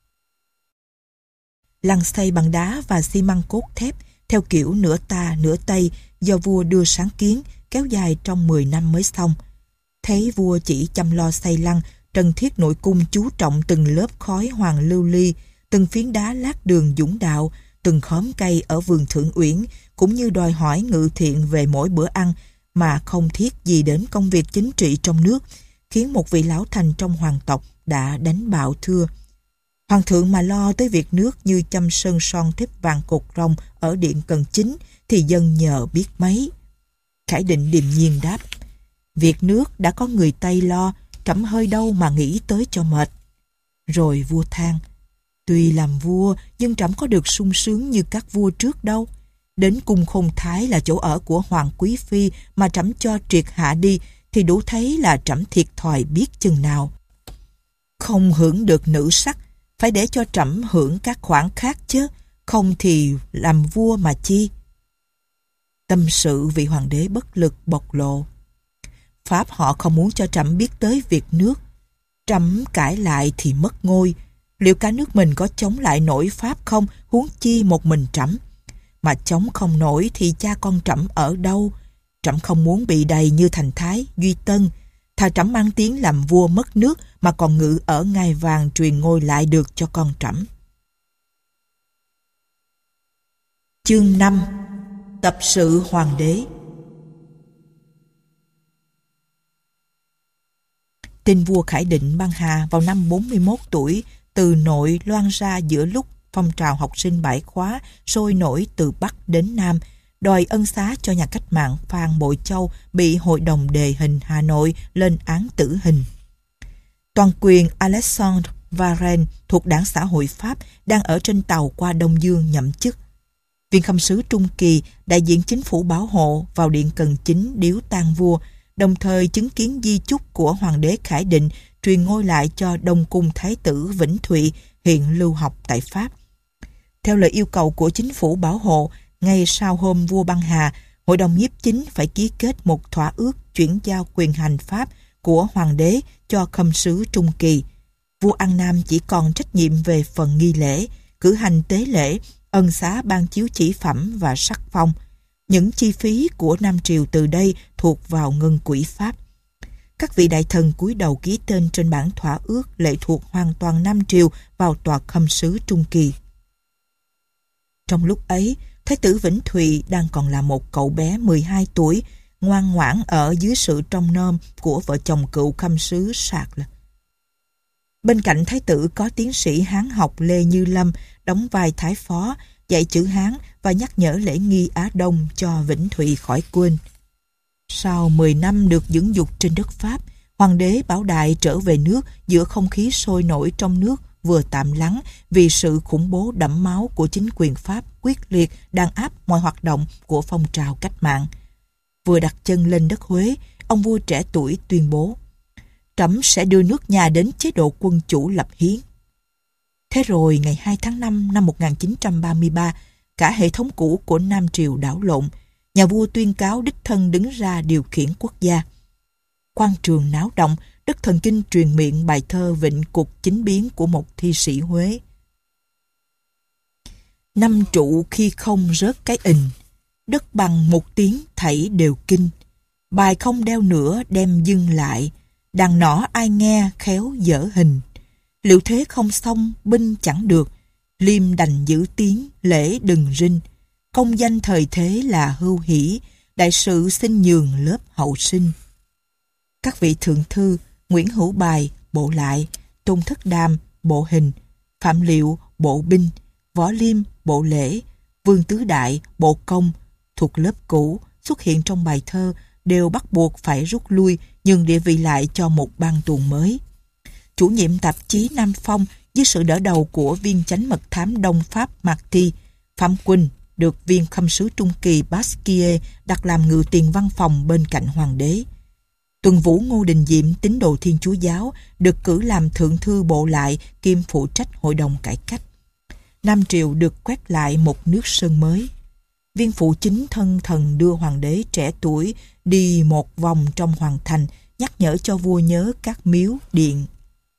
Lăng xây bằng đá và xi măng cốt thép theo kiểu nửa ta nửa Tây do vua đưa sáng kiến, kéo dài trong mười năm mới xong. Thấy vua chỉ chăm lo xây lăng, Trần Thiết nội cung chú trọng từng lớp khói hoàng lưu ly, từng phiến đá lát đường dũng đạo, từng khóm cây ở vườn Thượng Uyển, cũng như đòi hỏi ngự thiện về mỗi bữa ăn mà không thiết gì đến công việc chính trị trong nước, khiến một vị lão thành trong hoàng tộc đã đánh bạo thưa: Hoàng thượng mà lo tới việc nước như chăm sơn son thép vàng cột rồng ở điện Cần Chính thì dân nhờ biết mấy. Khải Định điềm nhiên đáp: Việc nước đã có người Tây lo, trẫm hơi đâu mà nghĩ tới cho mệt. Rồi vua than: Tuy làm vua nhưng trẫm có được sung sướng như các vua trước đâu. Đến cung Khôn Thái là chỗ ở của hoàng quý phi mà trẫm cho triệt hạ đi thì đủ thấy là trẫm thiệt thòi biết chừng nào. Không hưởng được nữ sắc, phải để cho trẫm hưởng các khoản khác chứ, không thì làm vua mà chi. Tâm sự vị hoàng đế bất lực bộc lộ: Pháp họ không muốn cho trẫm biết tới việc nước. Trẫm cãi lại thì mất ngôi. Liệu cả nước mình có chống lại nổi Pháp không, huống chi một mình trẫm? Mà chống không nổi thì cha con trẫm ở đâu? Trẫm không muốn bị đầy như Thành Thái, Duy Tân. Thà trẫm mang tiếng làm vua mất nước mà còn ngự ở ngai vàng truyền ngôi lại được cho con trẫm. Chương năm. Tập sự hoàng đế. Tin vua Khải Định băng hà vào năm bốn mươi mốt tuổi từ nội loan ra giữa lúc phong trào học sinh bãi khóa sôi nổi từ Bắc đến Nam, đòi ân xá cho nhà cách mạng Phan Bội Châu bị Hội đồng đề hình Hà Nội lên án tử hình. Toàn quyền Alexandre Varenne thuộc Đảng Xã hội Pháp đang ở trên tàu qua Đông Dương nhậm chức. Viên khâm sứ Trung Kỳ, đại diện chính phủ bảo hộ, vào điện Cần Chính điếu tang vua, đồng thời chứng kiến di chúc của hoàng đế Khải Định truyền ngôi lại cho Đông Cung Thái tử Vĩnh Thụy hiện lưu học tại Pháp. Theo lời yêu cầu của chính phủ bảo hộ, ngay sau hôm vua băng hà, Hội đồng nhiếp chính phải ký kết một thỏa ước chuyển giao quyền hành pháp của hoàng đế cho khâm sứ Trung Kỳ. Vua An Nam chỉ còn trách nhiệm về phần nghi lễ, cử hành tế lễ, ân xá ban chiếu chỉ phẩm và sắc phong. Những chi phí của Nam Triều từ đây thuộc vào ngân quỹ Pháp. Các vị đại thần cúi đầu ký tên trên bản thỏa ước lệ thuộc hoàn toàn Nam Triều vào tòa khâm sứ Trung Kỳ. Trong lúc ấy, Thái tử Vĩnh Thụy đang còn là một cậu bé mười hai tuổi, ngoan ngoãn ở dưới sự trông nom của vợ chồng cựu khâm sứ Sạc. Bên cạnh thái tử có tiến sĩ Hán học Lê Như Lâm đóng vai thái phó, dạy chữ Hán và nhắc nhở lễ nghi Á Đông cho Vĩnh Thụy khỏi quên. Sau mười năm được dưỡng dục trên đất Pháp, hoàng đế Bảo Đại trở về nước giữa không khí sôi nổi trong nước vừa tạm lắng vì sự khủng bố đẫm máu của chính quyền Pháp quyết liệt đàn áp mọi hoạt động của phong trào cách mạng. Vừa đặt chân lên đất Huế, ông vua trẻ tuổi tuyên bố: "Trẫm sẽ đưa nước nhà đến chế độ quân chủ lập hiến." Thế rồi ngày hai tháng năm năm một nghìn chín trăm ba mươi ba, cả hệ thống cũ của Nam Triều đảo lộn, nhà vua tuyên cáo đích thân đứng ra điều khiển quốc gia. Quan trường náo động, đất thần kinh truyền miệng bài thơ vịnh cục chính biến của một thi sĩ Huế. Năm trụ khi không rớt cái ình, đất bằng một tiếng thảy đều kinh. Bài không đeo nữa đem dưng lại, đàn nỏ ai nghe khéo dở hình. Liệu thế không xong binh chẳng được, liêm đành giữ tiếng lễ đừng rinh. Công danh thời thế là hưu hỷ, đại sự xin nhường lớp hậu sinh. Các vị thượng thư Nguyễn Hữu Bài, bộ lại, Tôn Thất Đàm, bộ hình, Phạm Liệu, bộ binh, Võ Liêm, bộ lễ, Vương Tứ Đại, bộ công, thuộc lớp cũ xuất hiện trong bài thơ đều bắt buộc phải rút lui, nhường địa vị lại cho một ban tuồng mới. Chủ nhiệm tạp chí Nam Phong dưới sự đỡ đầu của viên chánh mật thám Đông Pháp Marty, Phạm Quỳnh được viên khâm sứ Trung Kỳ Basquier đặt làm ngự tiền văn phòng bên cạnh hoàng đế. Tuần Vũ Ngô Đình Diệm, tín đồ Thiên Chúa giáo, được cử làm thượng thư bộ lại kiêm phụ trách hội đồng cải cách. Nam Triều được quét lại một nước sơn mới. Viên phụ chính thân thần đưa hoàng đế trẻ tuổi đi một vòng trong hoàng thành, nhắc nhở cho vua nhớ các miếu, điện.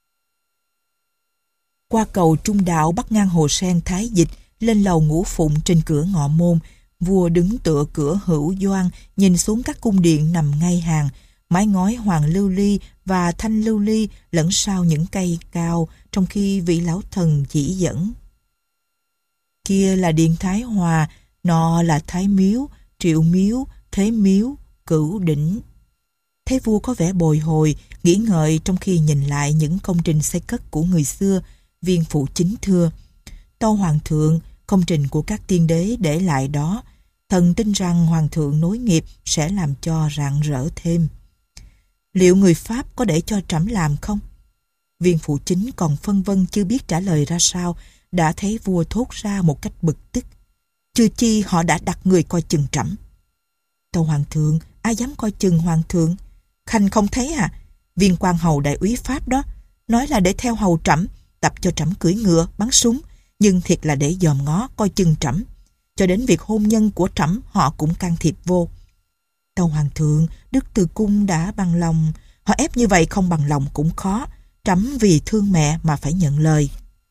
Qua cầu Trung Đạo bắc ngang hồ sen Thái Dịch, lên lầu Ngũ Phụng trên cửa Ngọ Môn, vua đứng tựa cửa Hữu Doan, nhìn xuống các cung điện nằm ngay hàng, mái ngói hoàng lưu ly và thanh lưu ly lẫn sau những cây cao, trong khi vị lão thần chỉ dẫn. Kia là điện Thái Hòa, nọ là Thái Miếu, Triệu Miếu, Thế Miếu, Cửu Đỉnh. Thấy vua có vẻ bồi hồi, nghĩ ngợi trong khi nhìn lại những công trình xây cất của người xưa, viên phụ chính thưa: "Tâu hoàng thượng, công trình của các tiên đế để lại đó, thần tin rằng hoàng thượng nối nghiệp sẽ làm cho rạng rỡ thêm." "Liệu người Pháp có để cho trẫm làm không?" Viên phụ chính còn phân vân chưa biết trả lời ra sao, đã thấy vua thốt ra một cách bực tức: "Chưa chi họ đã đặt người coi chừng trẫm." "Tâu hoàng thượng, ai dám coi chừng hoàng thượng? Khanh không thấy à? Viên quan hầu đại úy Pháp đó, nói là để theo hầu trẫm, tập cho trẫm cưỡi ngựa, bắn súng, nhưng thiệt là để dòm ngó, coi chừng trẫm. Cho đến việc hôn nhân của trẫm họ cũng can thiệp vô. Tâu hoàng thượng, Đức Từ Cung đã bằng lòng, họ ép như vậy không bằng lòng cũng khó, trẫm vì thương mẹ mà phải nhận lời."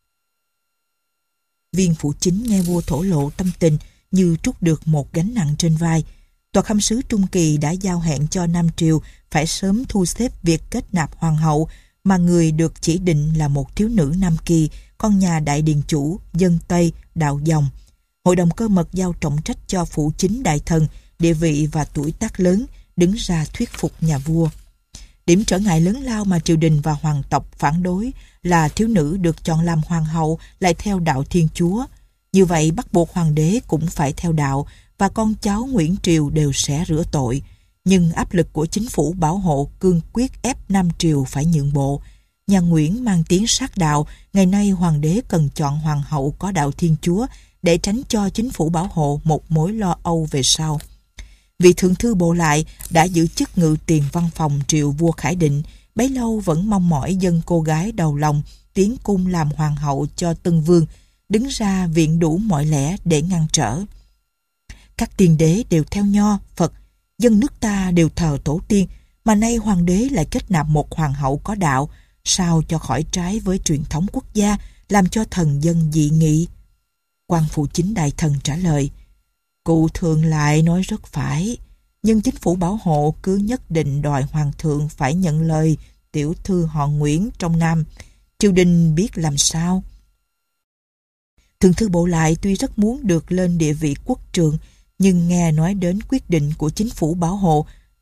Viên phụ chính nghe vua thổ lộ tâm tình như trút được một gánh nặng trên vai. Tòa khâm sứ Trung Kỳ đã giao hẹn cho Nam Triều phải sớm thu xếp việc kết nạp hoàng hậu, mà người được chỉ định là một thiếu nữ Nam Kỳ, con nhà đại điền chủ, dân Tây, đạo Dòng. Hội đồng cơ mật giao trọng trách cho phụ chính đại thần, địa vị và tuổi tác lớn, đứng ra thuyết phục nhà vua. Điểm trở ngại lớn lao mà triều đình và hoàng tộc phản đối là thiếu nữ được chọn làm hoàng hậu lại theo đạo Thiên Chúa. Như vậy bắt buộc hoàng đế cũng phải theo đạo, và con cháu Nguyễn Triều đều sẽ rửa tội. Nhưng áp lực của chính phủ bảo hộ cương quyết ép Nam Triều phải nhượng bộ. Nhà Nguyễn mang tiếng sát đạo, ngày nay hoàng đế cần chọn hoàng hậu có đạo Thiên Chúa để tránh cho chính phủ bảo hộ một mối lo âu về sau. Vị thượng thư bộ lại đã giữ chức ngự tiền văn phòng triệu vua Khải Định, bấy lâu vẫn mong mỏi dân cô gái đầu lòng tiến cung làm hoàng hậu cho Tân Vương, đứng ra viện đủ mọi lẽ để ngăn trở. Các tiên đế đều theo Nho, Phật, dân nước ta đều thờ tổ tiên, mà nay hoàng đế lại kết nạp một hoàng hậu có đạo, sao cho khỏi trái với truyền thống quốc gia, làm cho thần dân dị nghị. Quan phụ chính đại thần trả lời: "Cụ thượng lại nói rất phải, nhưng chính phủ bảo hộ cứ nhất định đòi hoàng thượng phải nhận lời tiểu thư họ Nguyễn trong Nam, triều đình biết làm sao." Thượng thư bộ lại tuy rất muốn được lên địa vị quốc trượng, nhưng nghe nói đến quyết định của chính phủ bảo hộ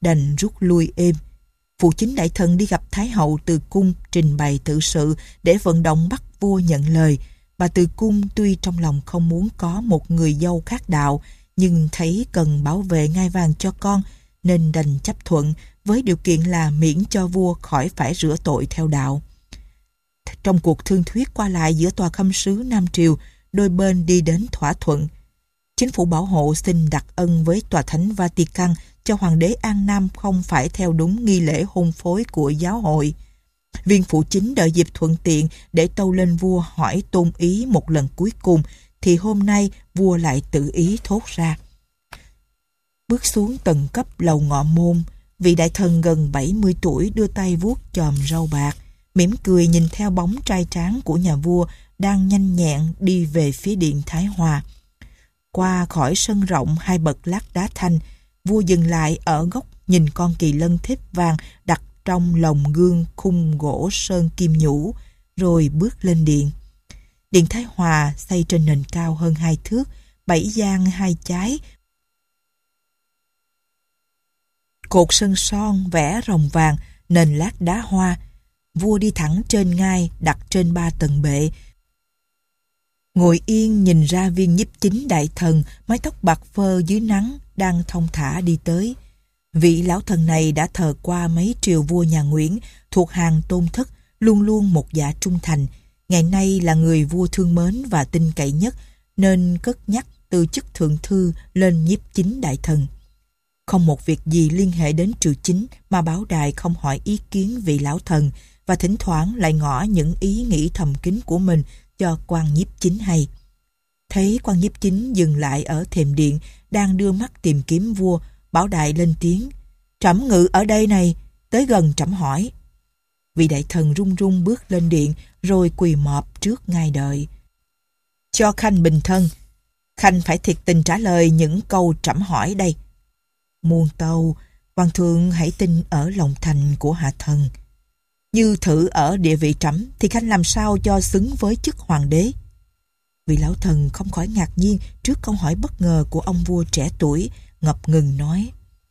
đành rút lui êm. Phụ chính đại thần đi gặp Thái hậu từ cung trình bày tự sự để vận động bắt vua nhận lời. Bà từ cung tuy trong lòng không muốn có một người dâu khác đạo, nhưng thấy cần bảo vệ ngai vàng cho con, nên đành chấp thuận với điều kiện là miễn cho vua khỏi phải rửa tội theo đạo. Trong cuộc thương thuyết qua lại giữa tòa khâm sứ Nam Triều, đôi bên đi đến thỏa thuận. Chính phủ bảo hộ xin đặc ân với tòa thánh Vatican cho hoàng đế An Nam không phải theo đúng nghi lễ hôn phối của giáo hội. Viên phụ chính đợi dịp thuận tiện để tâu lên vua hỏi tôn ý một lần cuối cùng, thì hôm nay vua lại tự ý thốt ra. Bước xuống tầng cấp lầu Ngọ Môn, vị đại thần gần bảy mươi tuổi đưa tay vuốt chòm râu bạc, mỉm cười nhìn theo bóng trai tráng của nhà vua đang nhanh nhẹn đi về phía điện Thái Hòa. Qua khỏi sân rộng hai bậc lát đá thanh, vua dừng lại ở góc nhìn con kỳ lân thép vàng đặt trong lồng gương khung gỗ sơn kim nhũ, rồi bước lên điện. Điện Thái Hòa xây trên nền cao hơn hai thước, bảy gian hai chái. Cột sơn son vẽ rồng vàng, nền lát đá hoa. Vua đi thẳng trên ngai đặt trên ba tầng bệ. Ngồi yên nhìn ra viên nhiếp chính đại thần, mái tóc bạc phơ dưới nắng, đang thong thả đi tới. Vị lão thần này đã thờ qua mấy triều vua nhà Nguyễn, thuộc hàng tôn thất, luôn luôn một dạ trung thành. Ngày nay là người vua thương mến và tin cậy nhất, nên cất nhắc từ chức thượng thư lên nhiếp chính đại thần. Không một việc gì liên hệ đến triều chính mà Bảo Đại không hỏi ý kiến vị lão thần, và thỉnh thoảng lại ngỏ những ý nghĩ thầm kín của mình cho quan nhiếp chính hay. Thấy quan nhiếp chính dừng lại ở thềm điện, đang đưa mắt tìm kiếm vua, Bảo Đại lên tiếng: "Trẫm ngự ở đây này, tới gần trẫm hỏi." Vị đại thần run run bước lên điện, rồi quỳ mọp trước ngai đợi. "Cho khanh bình thân, khanh phải thiệt tình trả lời những câu trẫm hỏi đây." "Muôn tâu, hoàng thượng hãy tin ở lòng thành của hạ thần. Như thử ở địa vị trẫm thì khanh làm sao cho xứng với chức hoàng đế?" Vị lão thần không khỏi ngạc nhiên trước câu hỏi bất ngờ của ông vua trẻ tuổi, ngập ngừng nói: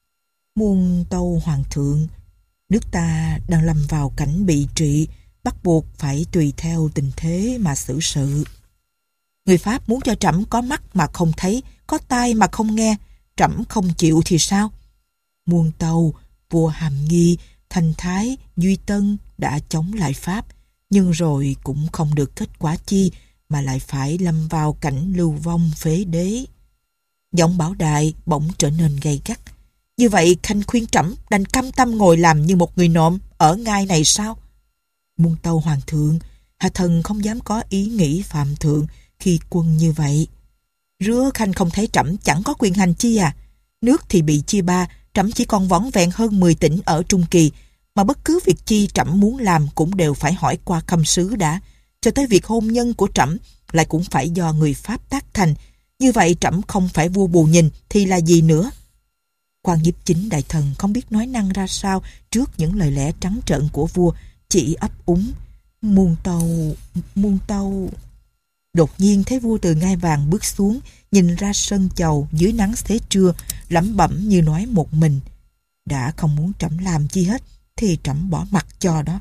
"Muôn tâu hoàng thượng, nước ta đang lâm vào cảnh bị trị, bắt buộc phải tùy theo tình thế mà xử sự. Người Pháp muốn cho trẫm có mắt mà không thấy, có tai mà không nghe, trẫm không chịu thì sao? Muôn tâu, vua Hàm Nghi, Thành Thái, Duy Tân đã chống lại Pháp, nhưng rồi cũng không được kết quả chi, mà lại phải lâm vào cảnh lưu vong phế đế." Giọng Bảo Đại bỗng trở nên gay gắt. "Như vậy khanh khuyên trẫm đành cam tâm ngồi làm như một người nộm ở ngai này sao?" "Muôn tâu hoàng thượng, hạ thần không dám có ý nghĩ phạm thượng khi quân như vậy." "Rứa khanh không thấy trẫm chẳng có quyền hành chi à? Nước thì bị chia ba, trẫm chỉ còn vỏn vẹn hơn mười tỉnh ở Trung Kỳ, mà bất cứ việc chi trẫm muốn làm cũng đều phải hỏi qua khâm sứ đã, cho tới việc hôn nhân của trẫm lại cũng phải do người Pháp tác thành. Như vậy trẫm không phải vua bù nhìn thì là gì nữa?" Quan nhiếp chính đại thần không biết nói năng ra sao trước những lời lẽ trắng trợn của vua, chỉ ấp úng: "Muôn tâu, muôn tâu." Đột nhiên thấy vua từ ngai vàng bước xuống, nhìn ra sân chầu dưới nắng xế trưa, lẩm bẩm như nói một mình: "Đã không muốn trẫm làm chi hết thì trẫm bỏ mặc cho đó."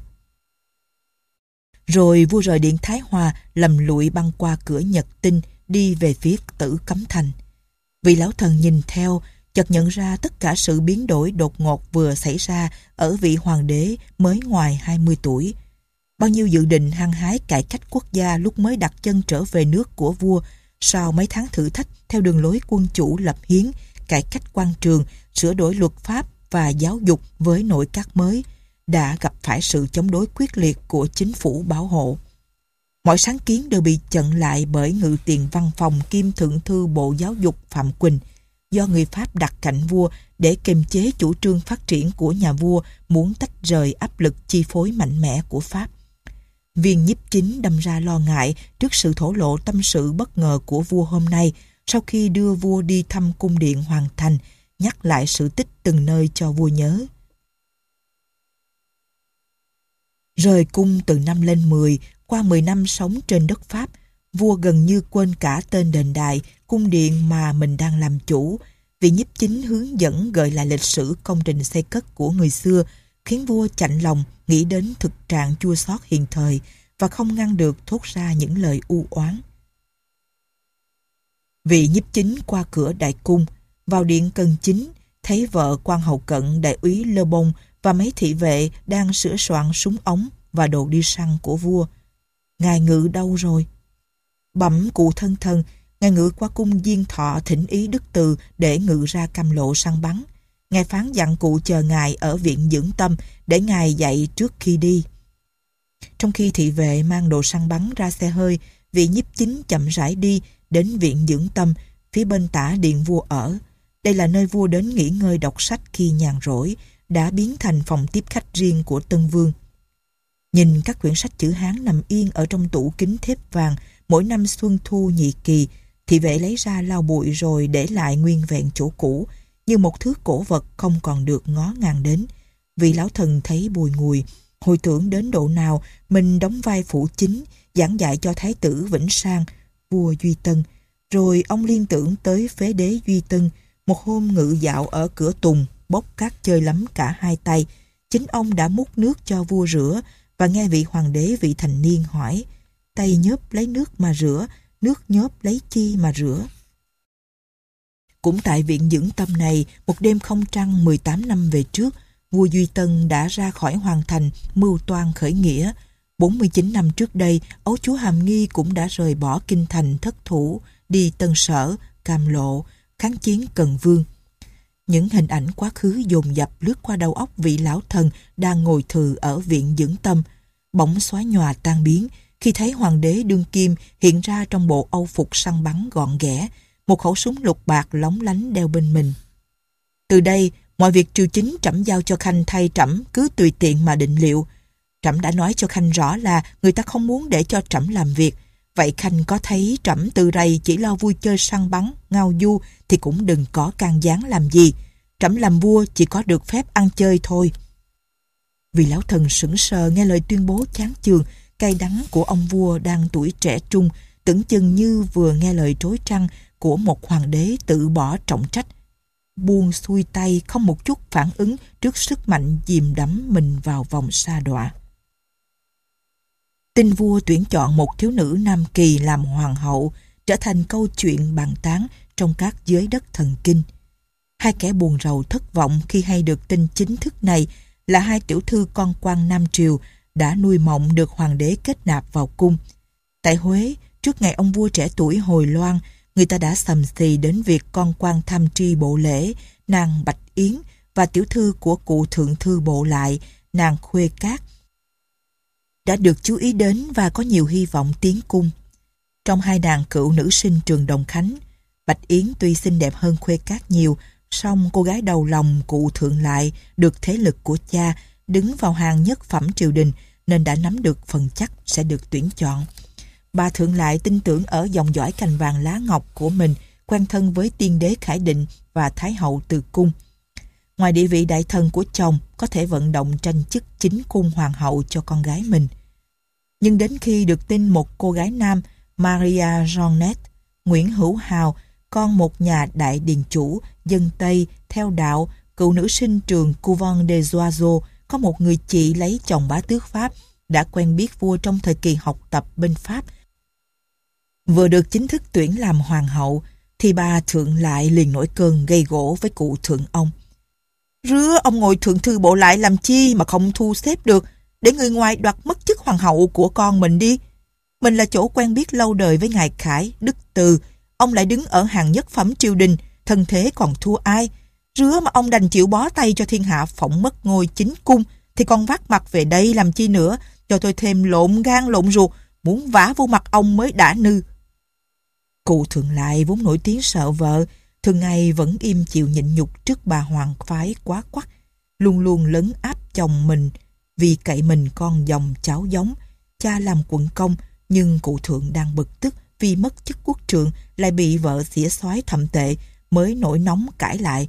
Rồi vua rời điện Thái Hòa, lầm lụi băng qua cửa Nhật Tinh, đi về phía Tử Cấm Thành. Vị lão thần nhìn theo, chợt nhận ra tất cả sự biến đổi đột ngột vừa xảy ra ở vị hoàng đế mới ngoài hai mươi tuổi. Bao nhiêu dự định hăng hái cải cách quốc gia lúc mới đặt chân trở về nước của vua, sau mấy tháng thử thách theo đường lối quân chủ lập hiến, cải cách quan trường, sửa đổi luật pháp và giáo dục với nội các mới, đã gặp phải sự chống đối quyết liệt của chính phủ bảo hộ. Mọi sáng kiến đều bị chặn lại bởi ngự tiền văn phòng kiêm thượng thư bộ giáo dục Phạm Quỳnh, do người Pháp đặt cạnh vua để kiềm chế chủ trương phát triển của nhà vua muốn tách rời áp lực chi phối mạnh mẽ của Pháp. Viên nhiếp chính đâm ra lo ngại trước sự thổ lộ tâm sự bất ngờ của vua hôm nay, sau khi đưa vua đi thăm cung điện Hoàng Thành, nhắc lại sự tích từng nơi cho vua nhớ. Rời cung từ năm lên mười, qua mười năm sống trên đất Pháp, vua gần như quên cả tên đền đài, cung điện mà mình đang làm chủ, Vị nhiếp chính hướng dẫn gợi lại lịch sử công trình xây cất của người xưa, khiến vua chạnh lòng nghĩ đến thực trạng chua xót hiện thời và không ngăn được thốt ra những lời u oán. Vị nhiếp chính qua cửa đại cung, vào điện Cần Chính, thấy vợ quan hầu cận đại úy Lơ Bông và mấy thị vệ đang sửa soạn súng ống và đồ đi săn của vua. Ngài Ngự đâu rồi? Bẩm cụ thân thân, ngài Ngự qua cung Diên Thọ thỉnh ý đức từ để Ngự ra Cam Lộ săn bắn. Ngài phán dặn cụ chờ ngài ở viện dưỡng tâm để ngài dạy trước khi đi. Trong khi thị vệ mang đồ săn bắn ra xe hơi, vị nhiếp chính chậm rãi đi đến viện dưỡng tâm, phía bên tả điện vua ở. Đây là nơi vua đến nghỉ ngơi đọc sách khi nhàn rỗi, đã biến thành phòng tiếp khách riêng của Tân Vương. Nhìn các quyển sách chữ Hán nằm yên ở trong tủ kính thép vàng, mỗi năm xuân thu nhị kỳ, thị vệ lấy ra lau bụi rồi để lại nguyên vẹn chỗ cũ, như một thứ cổ vật không còn được ngó ngàng đến. Vị lão thần thấy bùi ngùi, hồi tưởng đến độ nào mình đóng vai phụ chính, giảng dạy cho Thái tử Vĩnh Sang, vua Duy Tân. Rồi ông liên tưởng tới phế đế Duy Tân, một hôm ngự dạo ở cửa Tùng, bốc cát chơi lắm cả hai tay. Chính ông đã múc nước cho vua rửa, và nghe vị hoàng đế vị thành niên hỏi, tay nhớp lấy nước mà rửa, nước nhớp lấy chi mà rửa. Cũng tại viện dưỡng tâm này, một đêm không trăng mười tám năm về trước, vua Duy Tân đã ra khỏi hoàng thành mưu toan khởi nghĩa. bốn mươi chín năm trước đây, ấu chúa Hàm Nghi cũng đã rời bỏ kinh thành thất thủ, đi Tân Sở, Cam Lộ, kháng chiến Cần Vương. Những hình ảnh quá khứ dồn dập lướt qua đầu óc vị lão thần đang ngồi thừ ở viện dưỡng tâm, bỗng xóa nhòa tan biến khi thấy hoàng đế đương kim hiện ra trong bộ âu phục săn bắn gọn ghẽ, một khẩu súng lục bạc lóng lánh đeo bên mình. Từ đây, mọi việc triều chính trẫm giao cho Khanh thay trẫm cứ tùy tiện mà định liệu. Trẫm đã nói cho Khanh rõ là người ta không muốn để cho trẫm làm việc. Vậy Khanh có thấy trẫm từ rày chỉ lo vui chơi săn bắn, ngao du thì cũng đừng có can gián làm gì. Trẫm làm vua chỉ có được phép ăn chơi thôi. Vì lão thần sững sờ nghe lời tuyên bố chán chường, cay đắng của ông vua đang tuổi trẻ trung, tưởng chừng như vừa nghe lời trối trăng của một hoàng đế tự bỏ trọng trách. Buông xuôi tay không một chút phản ứng trước sức mạnh chìm đắm mình vào vòng sa đọa. Tin vua tuyển chọn một thiếu nữ Nam Kỳ làm hoàng hậu trở thành câu chuyện bàn tán trong các giới đất thần kinh. Hai kẻ buồn rầu thất vọng khi hay được tin chính thức này là hai tiểu thư con quan Nam Triều đã nuôi mộng được hoàng đế kết nạp vào cung. Tại Huế, trước ngày ông vua trẻ tuổi hồi loan, người ta đã sầm xì đến việc con quan tham tri bộ lễ, nàng Bạch Yến và tiểu thư của cụ thượng thư bộ lại, nàng Khuê Cát, đã được chú ý đến và có nhiều hy vọng tiến cung. Trong hai nàng cựu nữ sinh trường Đồng Khánh, Bạch Yến tuy xinh đẹp hơn Khuê Cát nhiều, song cô gái đầu lòng cụ thượng lại được thế lực của cha đứng vào hàng nhất phẩm triều đình nên đã nắm được phần chắc sẽ được tuyển chọn. Bà thượng lại tin tưởng ở dòng dõi cành vàng lá ngọc của mình, quen thân với tiên đế Khải Định và Thái hậu Từ Cung. Ngoài địa vị đại thần của chồng, có thể vận động tranh chức chính cung hoàng hậu cho con gái mình. Nhưng đến khi được tin một cô gái nam, Maria Jeanette, Nguyễn Hữu Hào, con một nhà đại điền chủ, dân Tây, theo đạo, cựu nữ sinh trường Couvent des Oiseaux, có một người chị lấy chồng bá tước Pháp, đã quen biết vua trong thời kỳ học tập bên Pháp, vừa được chính thức tuyển làm hoàng hậu, thì bà thượng lại liền nổi cơn gây gổ với cụ thượng ông. Rứa ông ngồi thượng thư bộ lại làm chi mà không thu xếp được, để người ngoài đoạt mất chức hoàng hậu của con mình đi. Mình là chỗ quen biết lâu đời với ngài Khải, Đức Từ, ông lại đứng ở hàng nhất phẩm triều đình, thân thế còn thua ai. Rứa mà ông đành chịu bó tay cho thiên hạ phỏng mất ngôi chính cung, thì con vác mặt về đây làm chi nữa, cho tôi thêm lộn gan lộn ruột, muốn vả vô mặt ông mới đã nư. Cụ thượng lại vốn nổi tiếng sợ vợ, thường ngày vẫn im chịu nhịn nhục trước bà hoàng phái quá quắt, luôn luôn lấn áp chồng mình vì cậy mình con dòng cháu giống. Cha làm quận công, nhưng cụ thượng đang bực tức vì mất chức quốc trượng, lại bị vợ xỉa xoái thậm tệ, mới nổi nóng cãi lại.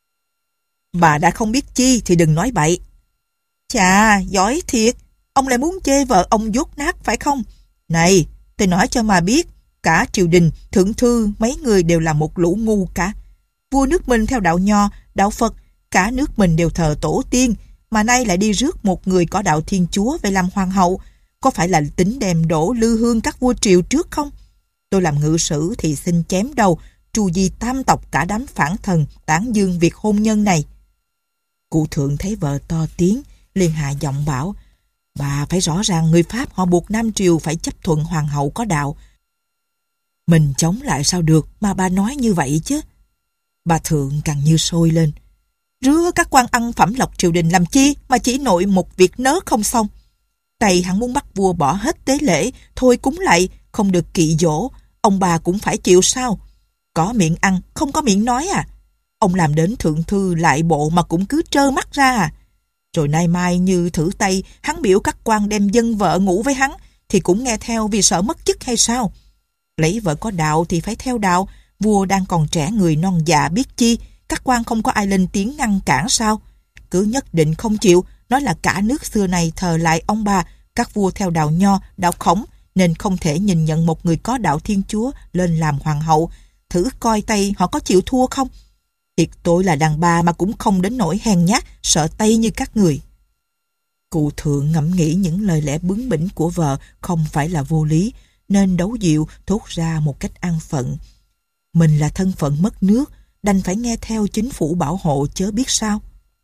Bà đã không biết chi thì đừng nói bậy. Chà, giỏi thiệt, ông lại muốn chê vợ ông dốt nát phải không? Này, tôi nói cho mà biết, cả triều đình, thượng thư, mấy người đều là một lũ ngu cả. Vua nước mình theo đạo Nho, đạo Phật, cả nước mình đều thờ tổ tiên, mà nay lại đi rước một người có đạo Thiên Chúa về làm hoàng hậu. Có phải là tính đem đổ lư hương các vua triều trước không? Tôi làm ngự sử thì xin chém đầu, tru di tam tộc cả đám phản thần, tán dương việc hôn nhân này. Cụ thượng thấy vợ to tiếng, liền hạ giọng bảo, bà phải rõ ràng người Pháp họ buộc Nam Triều phải chấp thuận hoàng hậu có đạo. Mình chống lại sao được mà bà nói như vậy chứ? Bà thượng càng như sôi lên. Rứa các quan ăn phẩm lộc triều đình làm chi mà chỉ nội một việc nớ không xong. Tây hắn muốn bắt vua bỏ hết tế lễ, thôi cúng lạy, không được kỵ dỗ. Ông bà cũng phải chịu sao? Có miệng ăn, không có miệng nói à? Ông làm đến thượng thư lại bộ mà cũng cứ trơ mắt ra à? Rồi nay mai như thử Tây, hắn biểu các quan đem dân vợ ngủ với hắn, thì cũng nghe theo vì sợ mất chức hay sao? Lấy vợ có đạo thì phải theo đạo, vua đang còn trẻ người non dạ biết chi, các quan không có ai lên tiếng ngăn cản sao? Cứ nhất định không chịu, nói là cả nước xưa này thờ lại ông bà, các vua theo đạo Nho, đạo Khổng, nên không thể nhìn nhận một người có đạo Thiên Chúa lên làm hoàng hậu. Thử coi Tây họ có chịu thua không? Thiệt tôi là đàn bà mà cũng không đến nỗi hèn nhát, sợ Tây như các người. Cụ thượng ngẫm nghĩ những lời lẽ bướng bỉnh của vợ không phải là vô lý, nên đấu dịu thốt ra một cách an phận. Mình là thân phận mất nước, đành phải nghe theo chính phủ bảo hộ chớ biết sao.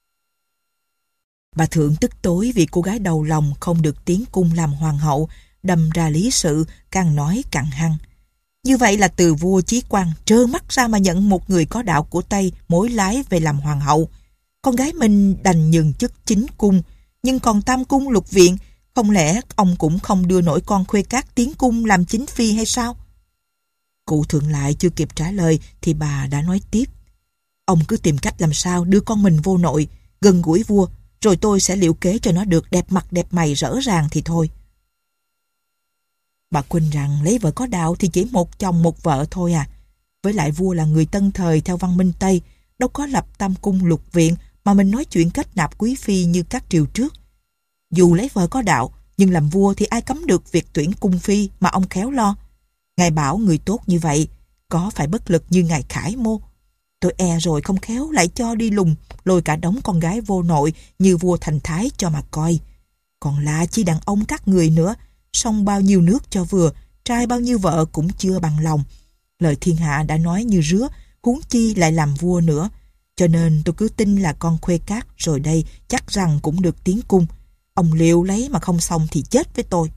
Bà thượng tức tối vì cô gái đầu lòng không được tiến cung làm hoàng hậu, đâm ra lý sự, càng nói càng hăng. Như vậy là từ vua chí quan trơ mắt ra mà nhận một người có đạo của Tây mối lái về làm hoàng hậu. Con gái mình đành nhường chức chính cung, nhưng còn tam cung lục viện, không lẽ ông cũng không đưa nổi con khuê cát tiến cung làm chính phi hay sao? Cụ thượng lại chưa kịp trả lời thì bà đã nói tiếp. Ông cứ tìm cách làm sao đưa con mình vô nội, gần gũi vua, rồi tôi sẽ liệu kế cho nó được đẹp mặt đẹp mày rỡ ràng thì thôi. Bà quên rằng lấy vợ có đạo thì chỉ một chồng một vợ thôi à. Với lại vua là người tân thời theo văn minh Tây, đâu có lập tam cung lục viện mà mình nói chuyện kết nạp quý phi như các triều trước. Dù lấy vợ có đạo, nhưng làm vua thì ai cấm được việc tuyển cung phi mà ông khéo lo. Ngài bảo người tốt như vậy, có phải bất lực như ngài Khải Mô? Tôi e rồi không khéo lại cho đi lùng, lôi cả đống con gái vô nội như vua Thành Thái cho mà coi. Còn là chi đàn ông các người nữa, xong bao nhiêu nước cho vừa, trai bao nhiêu vợ cũng chưa bằng lòng. Lời thiên hạ đã nói như rứa, huống chi lại làm vua nữa. Cho nên tôi cứ tin là con khuê cát rồi đây chắc rằng cũng được tiến cung. Ông liệu lấy mà không xong thì chết với tôi.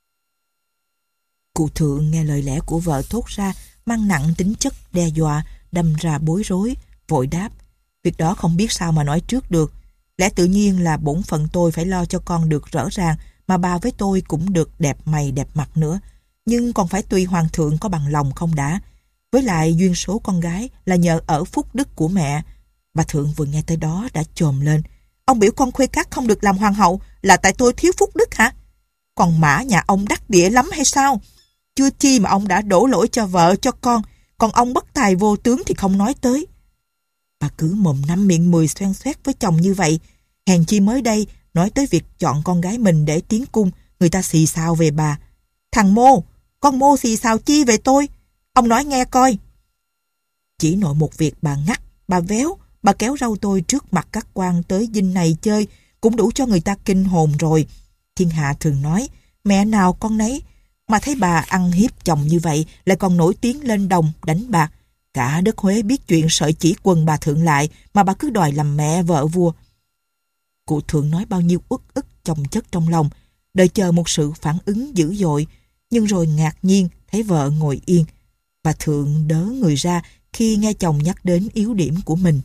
Cụ thượng nghe lời lẽ của vợ thốt ra mang nặng tính chất đe dọa, đâm ra bối rối, vội đáp. Việc đó không biết sao mà nói trước được. Lẽ tự nhiên là bổn phận tôi phải lo cho con được rõ ràng, mà bà với tôi cũng được đẹp mày đẹp mặt nữa. Nhưng còn phải tùy hoàng thượng có bằng lòng không đã. Với lại duyên số con gái là nhờ ở phúc đức của mẹ. Bà thượng vừa nghe tới đó đã chồm lên. Ông biểu con khuê cát không được làm hoàng hậu là tại tôi thiếu phúc đức hả? Còn mã nhà ông đắc địa lắm hay sao? Chưa chi mà ông đã đổ lỗi cho vợ cho con, còn ông bất tài vô tướng thì không nói tới. Bà cứ mồm năm miệng mười xoen xoét với chồng như vậy. Hèn chi mới đây nói tới việc chọn con gái mình để tiến cung, người ta xì xào về bà. Thằng Mô, con Mô xì xào chi về tôi? Ông nói nghe coi. Chỉ nội một việc bà ngắt, bà véo, bà kéo râu tôi trước mặt các quan tới dinh này chơi, cũng đủ cho người ta kinh hồn rồi. Thiên hạ thường nói, mẹ nào con nấy, mà thấy bà ăn hiếp chồng như vậy, lại còn nổi tiếng lên đồng, đánh bạc. Cả đất Huế biết chuyện sợi chỉ quần bà thượng lại, mà bà cứ đòi làm mẹ vợ vua. Cụ thượng nói bao nhiêu uất ức chồng chất trong lòng, đợi chờ một sự phản ứng dữ dội, nhưng rồi ngạc nhiên thấy vợ ngồi yên. Bà thượng đớ người ra khi nghe chồng nhắc đến yếu điểm của mình.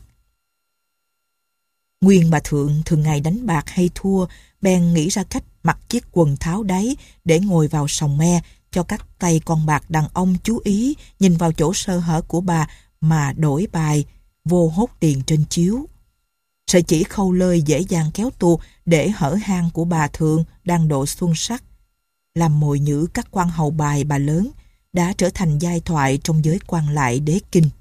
Nguyên bà thượng thường ngày đánh bạc hay thua, bèn nghĩ ra cách mặc chiếc quần tháo đáy để ngồi vào sòng me, cho các tay con bạc đàn ông chú ý nhìn vào chỗ sơ hở của bà mà đổi bài, vô hốt tiền trên chiếu. Sợi chỉ khâu lơi dễ dàng kéo tuột để hở hang của bà thượng đang độ xuân sắc. Làm mồi nhử các quan hầu bài bà lớn, đã trở thành giai thoại trong giới quan lại đế kinh.